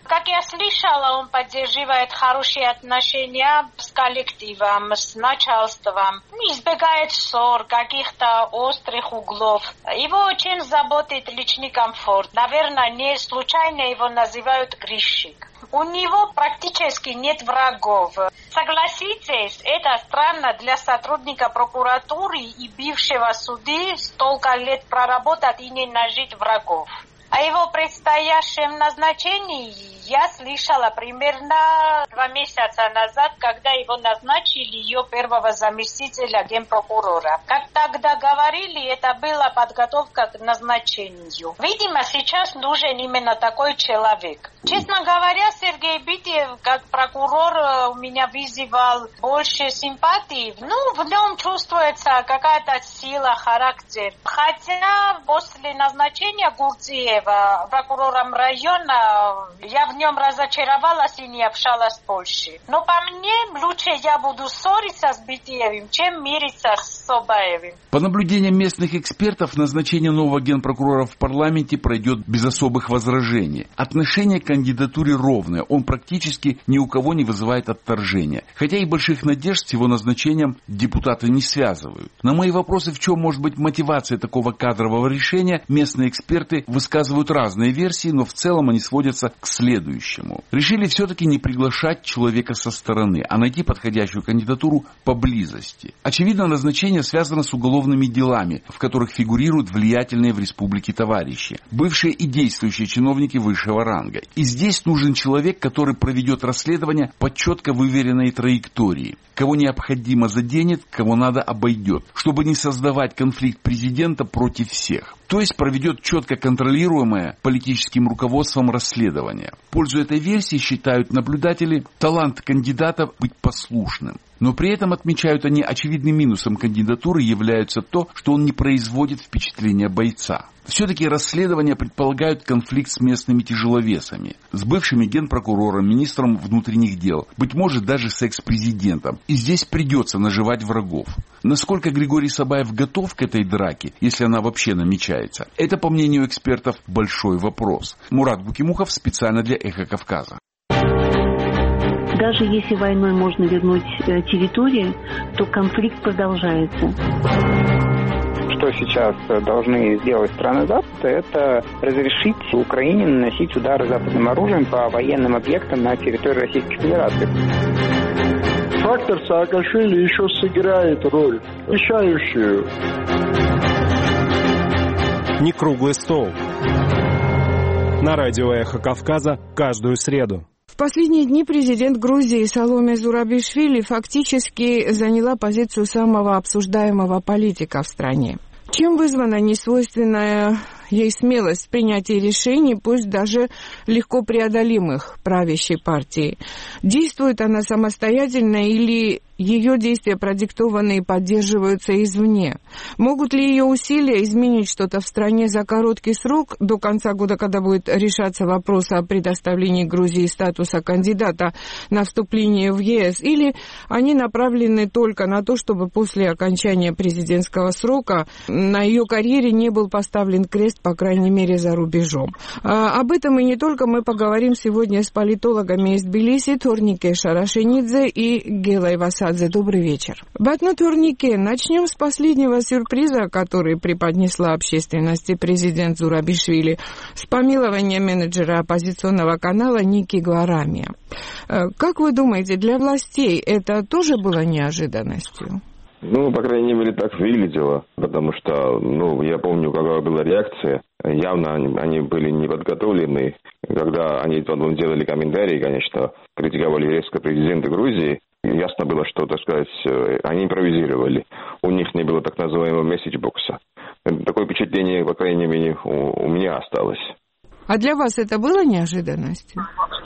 Как я слышала, он поддерживает хорошие отношения с коллективом, с начальством, избегает ссор, каких-то острых углов. Его очень заботит личный комфорт. Наверное, не случайно его называют грешник. У него практически нет врагов. Согласитесь, это странно для сотрудника прокуратуры и бывшего судьи столько лет проработать и не нажить врагов. О его предстоящем назначении я слышала примерно два месяца назад, когда его назначили ее первого заместителя генпрокурора. Как тогда говорили, это была подготовка к назначению. Видимо, сейчас нужен именно такой человек. Честно говоря, Сергей Битьев, как прокурор, у меня вызывал больше симпатии. Ну, в нем чувствуется какая-то сила, характер. Хотя после назначения Гурдиева прокурором района я в нем разочаровалась и не общалась больше. Но по мне, лучше я буду ссориться с Битиевым, чем мириться с Собаевым. По наблюдениям местных экспертов, назначение нового генпрокурора в парламенте пройдет без особых возражений. Отношение к кандидатуре ровное, он практически ни у кого не вызывает отторжения. Хотя и больших надежд с его назначением депутаты не связывают. На мои вопросы, в чем может быть мотивация такого кадрового решения, местные эксперты высказывают разные версии, но в целом они сводятся к следующему. Решили все-таки не приглашать человека со стороны, а найти подходящую кандидатуру поблизости. Очевидно, назначение связано с уголовными делами, в которых фигурируют влиятельные в республике товарищи, бывшие и действующие чиновники высшего ранга. И здесь нужен человек, который проведет расследование по четко выверенной траектории. Кого необходимо заденет, кого надо обойдет, чтобы не создавать конфликт президента против всех. То есть проведет четко контролируемое политическим руководством расследование. В пользу этой версии считают наблюдатели талант кандидата быть послушным. Но при этом, отмечают они, очевидным минусом кандидатуры является то, что он не производит впечатления бойца. Все-таки расследования предполагают конфликт с местными тяжеловесами, с бывшими генпрокурором, министром внутренних дел, быть может даже с экс-президентом. И здесь придется наживать врагов. Насколько Григорий Сабаев готов к этой драке, если она вообще намечается, это, по мнению экспертов, большой вопрос. Мурат Букимухов специально для «Эхо Кавказа». Даже если войной можно вернуть территории, то конфликт продолжается. Что сейчас должны сделать страны Запада, это разрешить Украине наносить удары западным оружием по военным объектам на территории Российской Федерации. Фактор Саакашвили еще сыграет роль, решающую. Не круглый стол. На радио «Эхо Кавказа» каждую среду. В последние дни президент Грузии Саломе Зурабишвили фактически заняла позицию самого обсуждаемого политика в стране. Чем вызвана несвойственная ей смелость в принятии решений, пусть даже легко преодолимых, правящей партии? Действует она самостоятельно или ее действия продиктованы и поддерживаются извне? Могут ли ее усилия изменить что-то в стране за короткий срок, до конца года, когда будет решаться вопрос о предоставлении Грузии статуса кандидата на вступление в ЕС, или они направлены только на то, чтобы после окончания президентского срока на ее карьере не был поставлен крест, по крайней мере, за рубежом? А, об этом и не только мы поговорим сегодня с политологами из Тбилиси Торнике Шарашенидзе и Гелой Васадзе. Добрый вечер. Батну Торнике, начнем с последнего сюрприза, который преподнесла общественности президент Зурабишвили, с помилования менеджера оппозиционного канала Ники Гварамия. Как вы думаете, для властей это тоже было неожиданностью? Ну, по крайней мере, так выглядело, потому что, ну, я помню, какая была реакция. Явно они, они были не подготовлены. Когда они потом делали комментарии, конечно, критиковали резко президента Грузии, ясно было, что, так сказать, они импровизировали. У них не было так называемого месседж-бокса. Такое впечатление, по крайней мере, у, у меня осталось. А для вас это было неожиданностью?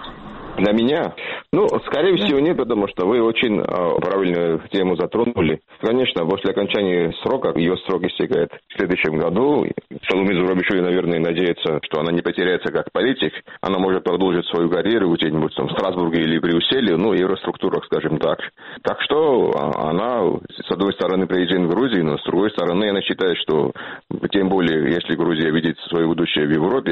Для меня? Ну, скорее да. всего, нет, потому что вы очень э, правильную тему затронули. Конечно, после окончания срока, ее срок истекает в следующем году. Саломе Зурабишвили, наверное, надеется, что она не потеряется как политик. Она может продолжить свою карьеру где-нибудь там, в Страсбурге или Брюсселе, ну, евроструктурах, скажем так. Так что она, с одной стороны, президент Грузии, но с другой стороны, она считает, что тем более, если Грузия видит свое будущее в Европе,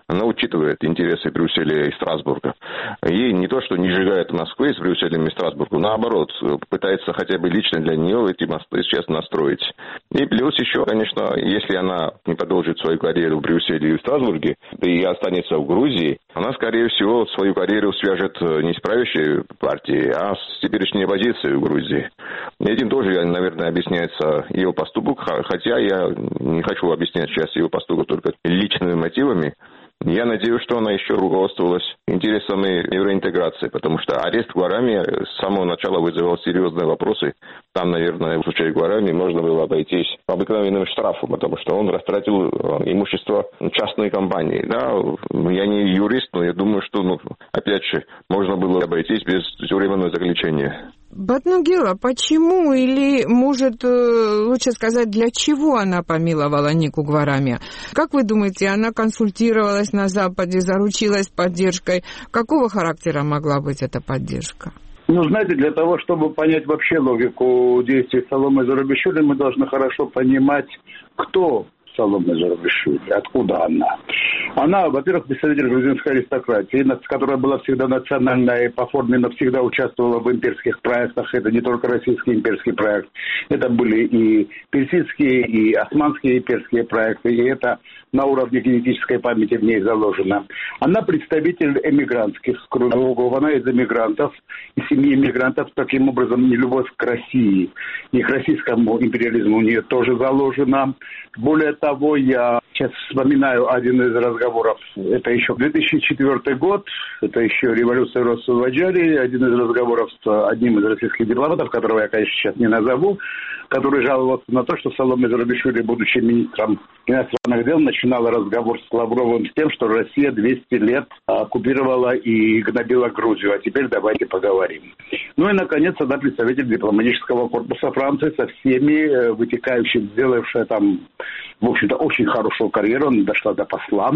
она учитывает интересы Брюсселя и Страсбурга. И не то, что не сжигает Москвы с Брюсселем и Страсбургом, наоборот, пытается хотя бы лично для нее эти мосты сейчас настроить. И плюс еще, конечно, если она не продолжит свою карьеру в Брюсселе и в Страсбурге, и останется в Грузии, она, скорее всего, свою карьеру свяжет не с правящей партией, а с теперешней оппозицией в Грузии. Этим тоже, наверное, объясняется ее поступок, хотя я не хочу объяснять сейчас его поступок только личными мотивами. Я надеюсь, что она еще руководствовалась интересами евроинтеграции, потому что арест Гуарами с самого начала вызывал серьезные вопросы. Там, наверное, в случае Гуарами можно было обойтись обыкновенным штрафом, потому что он растратил имущество частной компании. Да, я не юрист, но я думаю, что, ну, опять же, можно было обойтись без тюремного заключения. Батнугела, почему или, может, лучше сказать, для чего она помиловала Нику Гуарами? Как вы думаете, она консультировалась на Западе, заручилась поддержкой? Какого характера могла быть эта поддержка? Ну, знаете, для того, чтобы понять вообще логику действий Саломе Зурабишвили, мы должны хорошо понимать, кто Саломе Зурабишвили, откуда она. Она, во-первых, представитель грузинской аристократии, которая была всегда национальная и по форме навсегда участвовала в имперских проектах. Это не только российский имперский проект. Это были и персидские, и османские имперские проекты. И это на уровне генетической памяти в ней заложено. Она представитель эмигрантских кругов. Она из эмигрантов, из семьи эмигрантов. Таким образом, нелюбовь к России и к российскому империализму у нее тоже заложена. Более того, я сейчас вспоминаю один из разговоров. Это еще две тысячи четвёртый год. Это еще революция Россо-Ваджари. Один из разговоров с одним из российских дипломатов, которого я, конечно, сейчас не назову, который жаловался на то, что Саломе Зурабишвили, будучи министром иностранных дел, начинала разговор с Лавровым с тем, что Россия двести лет оккупировала и гнобила Грузию, а теперь давайте поговорим. Ну и, наконец, она представитель дипломатического корпуса Франции со всеми вытекающими, сделавшая там, в общем-то, очень хорошую карьеру, она дошла до посла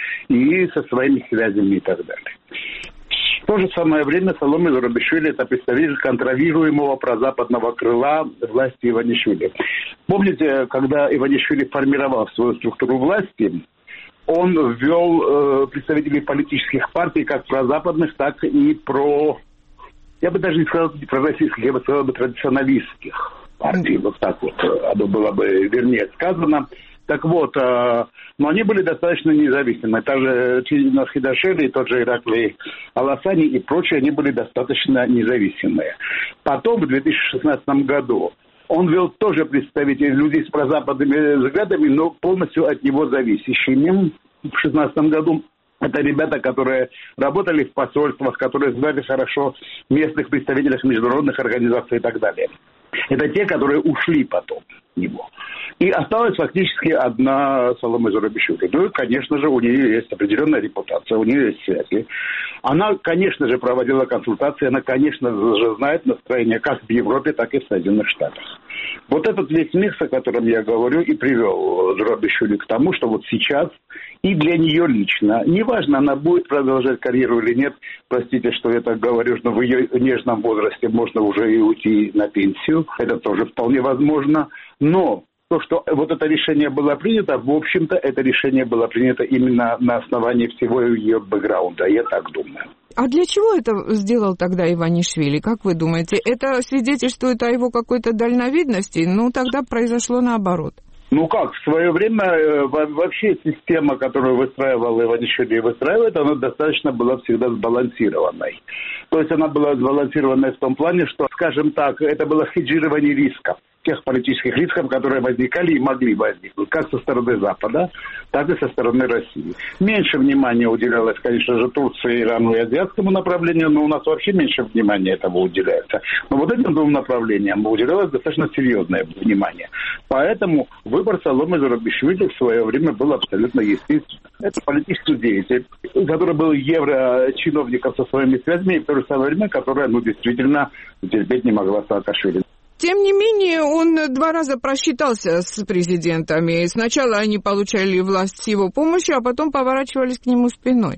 и со своими связями и так далее. В то же самое время Саломе Зурабишвили – это представитель контролируемого прозападного крыла власти Иванишвили. Помните, когда Иванишвили формировал свою структуру власти, он ввел э, представителей политических партий, как прозападных, так и про, я бы даже не сказал пророссийских, я бы сказал бы традиционалистских партий. Вот так вот оно было бы вернее сказано. Так вот, э, но они были достаточно независимы. Та же Чингис Хидашвили, тот же Ираклий Аласани и прочие, они были достаточно независимые. Потом, в две тысячи шестнадцатом году, он ввел тоже представителей людей с прозападными взглядами, но полностью от него зависящими. В две тысячи шестнадцатом году это ребята, которые работали в посольствах, которые знали хорошо местных представителей международных организаций и так далее. Это те, которые ушли потом от него. И осталась фактически одна Саломе Зурабишвили. Ну и, конечно же, у нее есть определенная репутация, у нее есть связи. Она, конечно же, проводила консультации, она, конечно же, знает настроение как в Европе, так и в Соединенных Штатах. Вот этот весь микс, о котором я говорю, и привел Зурабишвили к тому, что вот сейчас и для нее лично, неважно, она будет продолжать карьеру или нет, простите, что я так говорю, но в ее нежном возрасте можно уже и уйти на пенсию, это тоже вполне возможно, но то, что вот это решение было принято, в общем-то, это решение было принято именно на основании всего ее бэкграунда, я так думаю. А для чего это сделал тогда Иванишвили, как вы думаете? Это свидетельствует о его какой-то дальновидности? Ну, тогда произошло наоборот. Ну как, в свое время вообще система, которую выстраивал Иванишвили и выстраивает, она достаточно была всегда сбалансированной. То есть она была сбалансированной в том плане, что, скажем так, это было хеджирование риска. Тех политических рисков, которые возникали и могли возникнуть, как со стороны Запада, так и со стороны России. Меньше внимания уделялось, конечно же, Турции, Ирану и азиатскому направлению, но у нас вообще меньше внимания этому уделяется. Но вот этим двум направлениям уделялось достаточно серьезное внимание. Поэтому выбор Саломе Зурабишвили в свое время был абсолютно естественным. Это политический деятель, который был еврочиновником со своими связями, и в то же самое время, которая, ну, действительно терпеть не могла Саакашвили. Тем не менее, он два раза просчитался с президентами. Сначала они получали власть с его помощью, а потом поворачивались к нему спиной.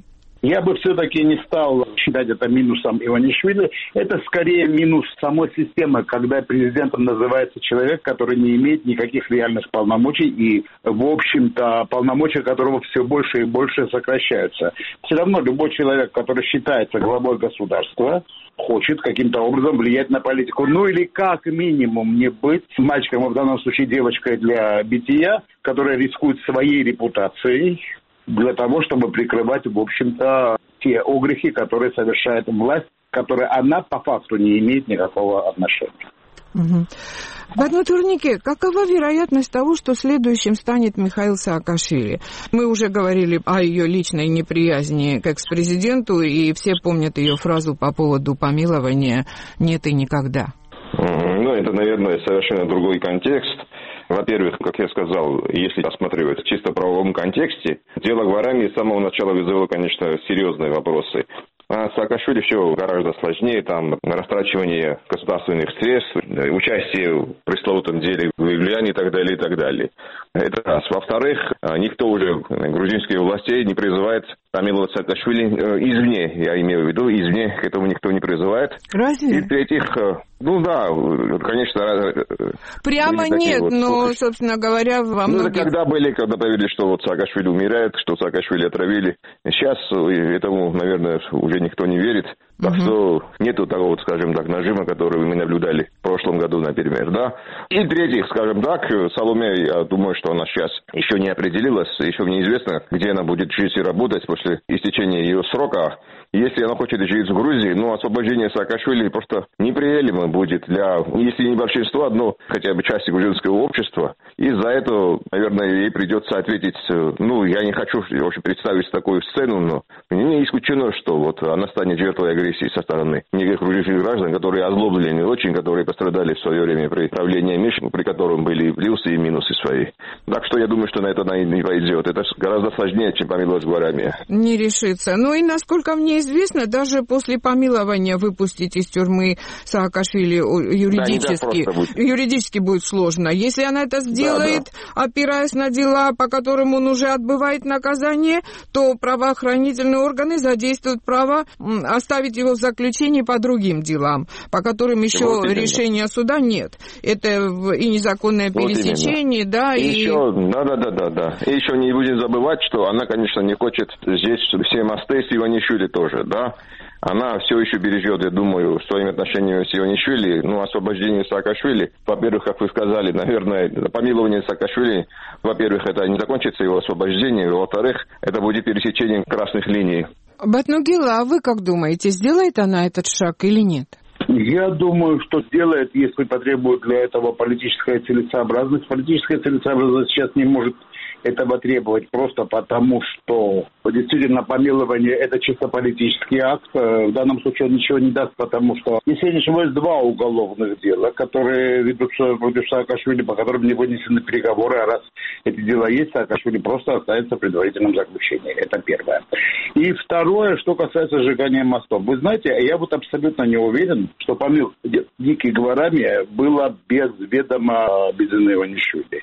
Я бы все-таки не стал считать это минусом Иванишвили. Это скорее минус самой системы, когда президентом называется человек, который не имеет никаких реальных полномочий и, в общем-то, полномочия которого все больше и больше сокращаются. Все равно любой человек, который считается главой государства, хочет каким-то образом влиять на политику. Ну или как минимум не быть мальчиком, а в данном случае девочкой для бития, которая рискует своей репутацией для того, чтобы прикрывать, в общем-то, те огрехи, которые совершает власть, которые она по факту не имеет никакого отношения. Угу. В одном турнике, какова вероятность того, что следующим станет Михаил Саакашвили? Мы уже говорили о ее личной неприязни к экс-президенту, и все помнят ее фразу по поводу помилования «нет и никогда». Ну, это, наверное, совершенно другой контекст. Во-первых, как я сказал, если рассматривать в чисто правовом контексте, дело Гварами с самого начала вызвало, конечно, серьезные вопросы. А Саакашвили все гораздо сложнее, там растрачивание государственных средств, участие в пресловутом деле выявления и так далее, и так далее. Это раз. Во-вторых, никто уже грузинских властей не призывает помиловать Саакашвили извне, я имею в виду, извне к этому никто не призывает. Разве? И в-третьих, ну да, конечно... Прямо нет, вот, но, собственно говоря, во многих... Ну, это когда были, когда поверили, что вот Саакашвили умирает, что Саакашвили отравили. Сейчас этому, наверное, уже никто не верит. Так угу. что нету такого, скажем так, нажима, который мы наблюдали в прошлом году, например, да. И в-третьих, скажем так, Саломе, я думаю, что она сейчас еще не определилась, еще неизвестно, где она будет жить и работать после истечения ее срока. Если она хочет жить в Грузии, ну, освобождение Саакашвили просто неприемлемо будет для, если не большинства, но хотя бы части грузинского общества. И за это, наверное, ей придется ответить, ну, я не хочу вообще представить такую сцену, но не исключено, что вот она станет жертвой агрессии со стороны неких грузинских граждан, которые озлоблены очень, которые пострадали в свое время при правлении Мишина, при котором были плюсы и минусы свои. Так что я думаю, что на это она не пойдет. Это гораздо сложнее, чем помиловать Гварами. Не решится. Ну и насколько мне известно, даже после помилования выпустить из тюрьмы Саакашвили юридически, да, юридически будет сложно. Если она это сделает, да, да. опираясь на дела, по которым он уже отбывает наказание, то правоохранительные органы задействуют право оставить его в заключении по другим делам, по которым еще вот решения суда нет. Это и незаконное вот пересечение, именно. да, и... и... Еще, да, да, да, да, да. И еще не будем забывать, что она, конечно, не хочет здесь все мосты с Иванишвили тоже, да. Она все еще бережет, я думаю, своими отношениями с Иванишвили, ну, освобождение Саакашвили. Во-первых, как вы сказали, наверное, помилование Саакашвили, во-первых, это не закончится его освобождение, во-вторых, это будет пересечением красных линий. Батнугила, а вы как думаете, сделает она этот шаг или нет? Я думаю, что сделает, если потребует для этого политическая целесообразность. Политическая целесообразность сейчас не может этого требовать просто потому, что действительно помилование – это чисто политический акт. В данном случае он ничего не даст, потому что, если я не ошибаюсь, два уголовных дела, которые ведутся против Саакашвили, по которым не вынесены переговоры, а раз эти дела есть, Саакашвили просто останется в предварительном заключении. Это первое. И второе, что касается сжигания мостов. Вы знаете, я вот абсолютно не уверен, что помилование Ники Гварами было без ведома Бизина Иванишвили.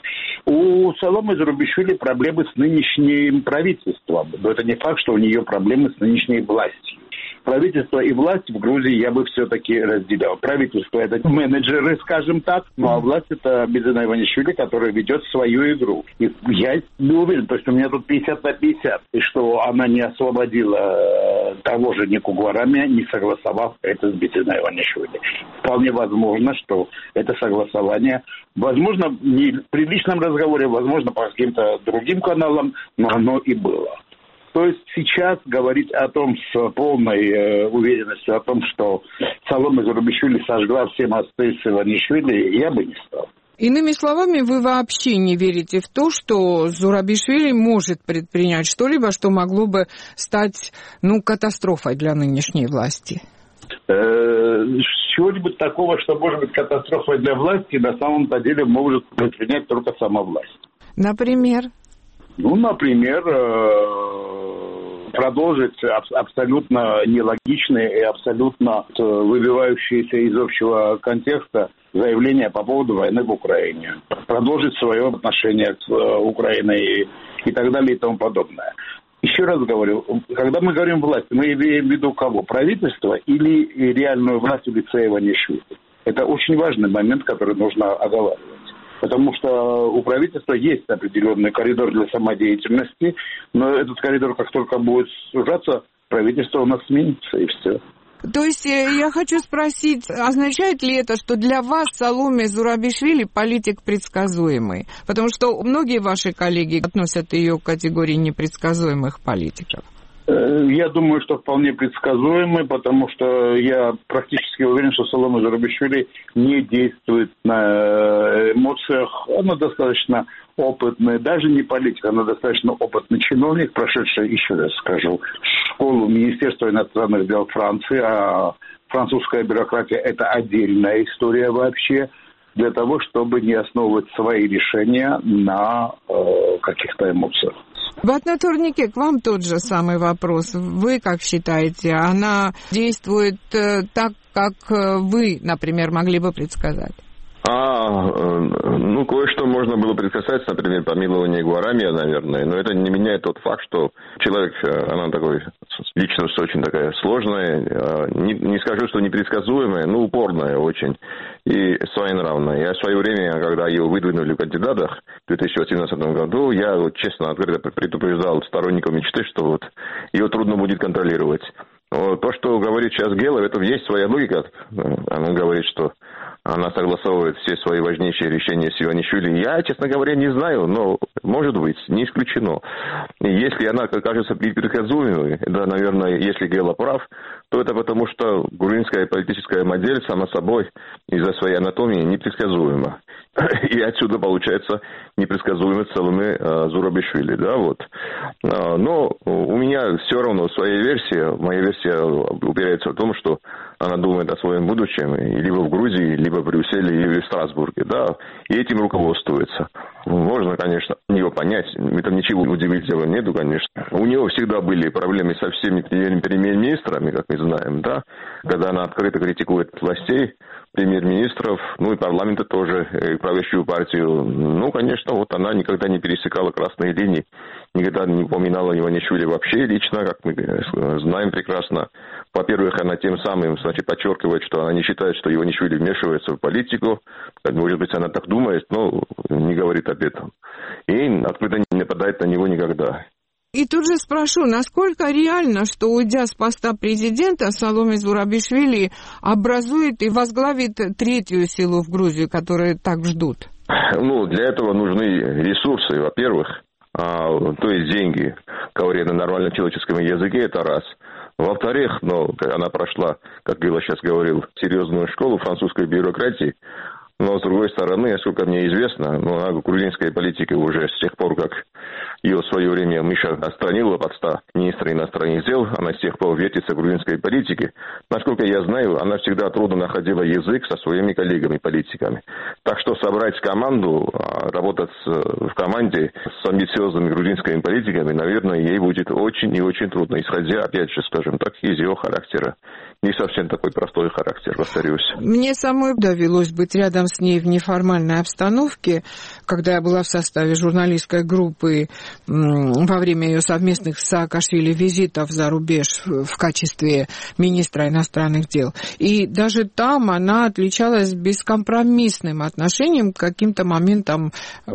У Саломы Зурабишвили проблемы с нынешним правительством. Но это не факт, что у нее проблемы с нынешней властью. Правительство и власть в Грузии я бы все-таки разделял. Правительство – это менеджеры, скажем так, ну а власть – это Бизина Иванишвили, которая ведет свою игру. И я не уверен, то есть у меня тут пятьдесят на пятьдесят, и что она не освободила того же Нику Гварами, не согласовав это с Бизиной Иванишвили. Вполне возможно, что это согласование, возможно, не при личном разговоре, возможно, по каким-то другим каналам, но оно и было. То есть сейчас говорить о том с полной э, уверенностью, о том, что Саломе Зурабишвили сожгла все мосты с Иванишвили, я бы не стал. Иными словами, вы вообще не верите в то, что Зурабишвили может предпринять что-либо, что могло бы стать, ну, катастрофой для нынешней власти? Э, чего-нибудь такого, что может быть катастрофой для власти, на самом-то деле может предпринять только сама власть. Например? Ну, например, продолжить абсолютно нелогичные и абсолютно выбивающиеся из общего контекста заявления по поводу войны в Украине. Продолжить свое отношение к Украине и, и так далее и тому подобное. Еще раз говорю, когда мы говорим власть, мы имеем в виду кого? Правительство или реальную власть в лице Иванишвили? Это очень важный момент, который нужно оговаривать. Потому что у правительства есть определенный коридор для самодеятельности, но этот коридор, как только будет сужаться, правительство у нас сменится, и все. То есть я хочу спросить, означает ли это, что для вас Саломе Зурабишвили политик предсказуемый? Потому что многие ваши коллеги относят ее к категории непредсказуемых политиков. Я думаю, что вполне предсказуемый, потому что я практически уверен, что Саломе Зурабишвили не действует на эмоциях. Она достаточно опытный, даже не политик, она достаточно опытный чиновник, прошедший, еще раз скажу, школу Министерства иностранных дел Франции, а французская бюрократия – это отдельная история вообще, для того, чтобы не основывать свои решения на э, каких-то эмоциях. Батнатурнике, к вам тот же самый вопрос. Вы как считаете, она действует э, так, как вы, например, могли бы предсказать? А, ну, кое-что можно было предсказать, например, помилование Гуарамия, наверное, но это не меняет тот факт, что человек, она такой, личность очень такая сложная, не, не скажу, что непредсказуемая, но упорная очень и своенравная. Я в свое время, когда ее выдвинули в кандидатах в две тысячи восемнадцатом году, я вот, честно, открыто предупреждал сторонников мечты, что вот ее трудно будет контролировать. То, что говорит сейчас Гела, в этом есть своя логика. Она говорит, что она согласовывает все свои важнейшие решения с Иванишвили. Я, честно говоря, не знаю, но может быть, не исключено. И если она кажется непредсказуемой, да, наверное, если Гела прав, то это потому, что грузинская политическая модель, сама собой, из-за своей анатомии непредсказуема. И отсюда получается непредсказуемость Саломе Зурабишвили, да, вот. Но у меня все равно своя версия, моя версия упирается в том, что она думает о своем будущем либо в Грузии, либо в Брюсселе, либо в Страсбурге, да, и этим руководствуется. Можно, конечно, ее понять, там ничего удивительного нету, конечно. У нее всегда были проблемы со всеми премьер-министрами, как мы знаем, да, когда она открыто критикует властей, премьер-министров, ну и парламента тоже, и правящую партию. Ну, конечно, вот она никогда не пересекала красные линии, никогда не упоминала Иванишвили вообще лично, как мы знаем прекрасно. Во-первых, она тем самым, значит, подчеркивает, что она не считает, что Иванишвили вмешивается в политику. Может быть, она так думает, но не говорит об этом. И открыто не нападает на него никогда. И тут же спрошу, насколько реально, что, уйдя с поста президента, Саломе Зурабишвили образует и возглавит третью силу в Грузии, которую так ждут? Ну, для этого нужны ресурсы, во-первых, а, то есть деньги, говоря на нормальном человеческом языке, это раз. Во-вторых, ну, она прошла, как Гила сейчас говорил, серьезную школу французской бюрократии. Но, с другой стороны, насколько мне известно, ну, она в грузинской политике уже с тех пор, как ее в свое время Миша отстранила от поста министра иностранных дел, она с тех пор вертится в грузинской политике. Насколько я знаю, она всегда трудно находила язык со своими коллегами-политиками. Так что собрать команду, работать в команде с амбициозными грузинскими политиками, наверное, ей будет очень и очень трудно, исходя, опять же, скажем так, из ее характера. Не совсем такой простой характер, повторюсь. Мне самой довелось быть рядом с ней в неформальной обстановке, когда я была в составе журналистской группы во время ее совместных с Саакашвили визитов за рубеж в качестве министра иностранных дел. И даже там она отличалась бескомпромиссным отношением к каким-то моментам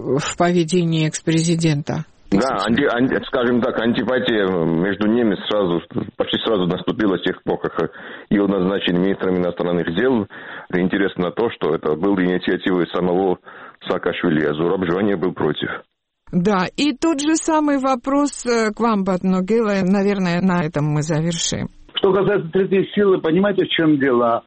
в поведении экс-президента. Да, анти, анти, скажем так, антипатия между ними сразу, почти сразу наступила с тех пор, как ее назначили министром иностранных дел. Интересно то, что это было инициативой самого Саакашвили, а Зураб был против. Да, и тот же самый вопрос к вам, Батногела, наверное, на этом мы завершим. Что касается третьей силы, понимаете, в чем дело?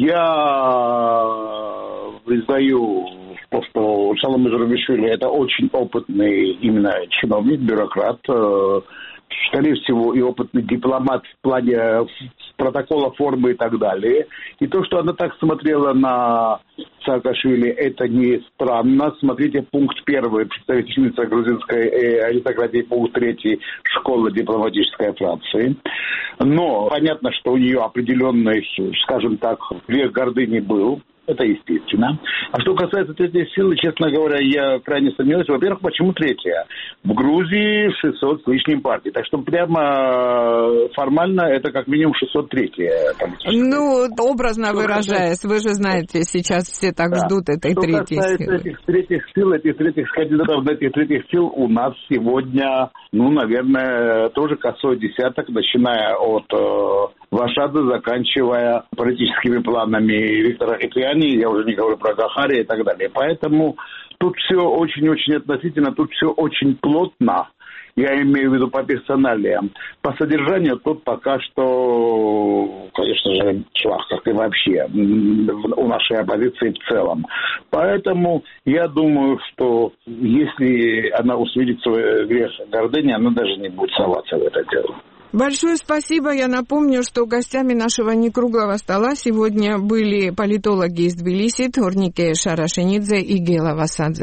Я признаю, что Саломе Зурабишвили это очень опытный именно чиновник, бюрократ, скорее всего, и опытный дипломат в плане протокола, формы и так далее. И то, что она так смотрела на Саакашвили, это не странно. Смотрите пункт первый, представительница грузинской аристократии, пункт третий, школа дипломатической Франции. Но понятно, что у нее определенный, скажем так, вес гордыни был. Это естественно. А что касается третьей силы, честно говоря, я крайне сомневаюсь. Во-первых, почему третья? В Грузии шестьсот с лишним партий. Так что прямо формально это как минимум шестьсот третья. Ну, образно что выражаясь, касается... вы же знаете, сейчас все так да. ждут этой что третьей силы. Что касается этих третьих сил, этих третьих кандидатов на этих третьих сил у нас сегодня, ну, наверное, тоже косой десяток, начиная от э, Вашады, заканчивая политическими планами Виктора Хитряни, я уже не говорю про Гахари и так далее. Поэтому тут все очень-очень относительно, тут все очень плотно. Я имею в виду по персоналиям. По содержанию тут пока что, конечно же, швах, как и вообще у нашей оппозиции в целом. Поэтому я думаю, что если она усвидит свой грех гордыни, она даже не будет соваться в это дело. Большое спасибо. Я напомню, что гостями нашего некруглого стола сегодня были политологи из Тбилиси, Торнике Шарашенидзе и Гела Васадзе.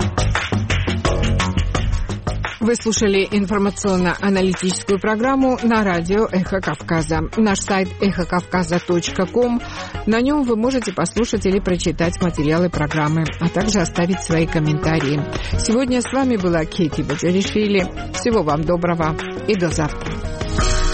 Вы слушали информационно-аналитическую программу на радио «Эхо Кавказа». Наш сайт эхо кавказа точка ком. На нем вы можете послушать или прочитать материалы программы, а также оставить свои комментарии. Сегодня с вами была Кейти Баджаришвили. Всего вам доброго и до завтра.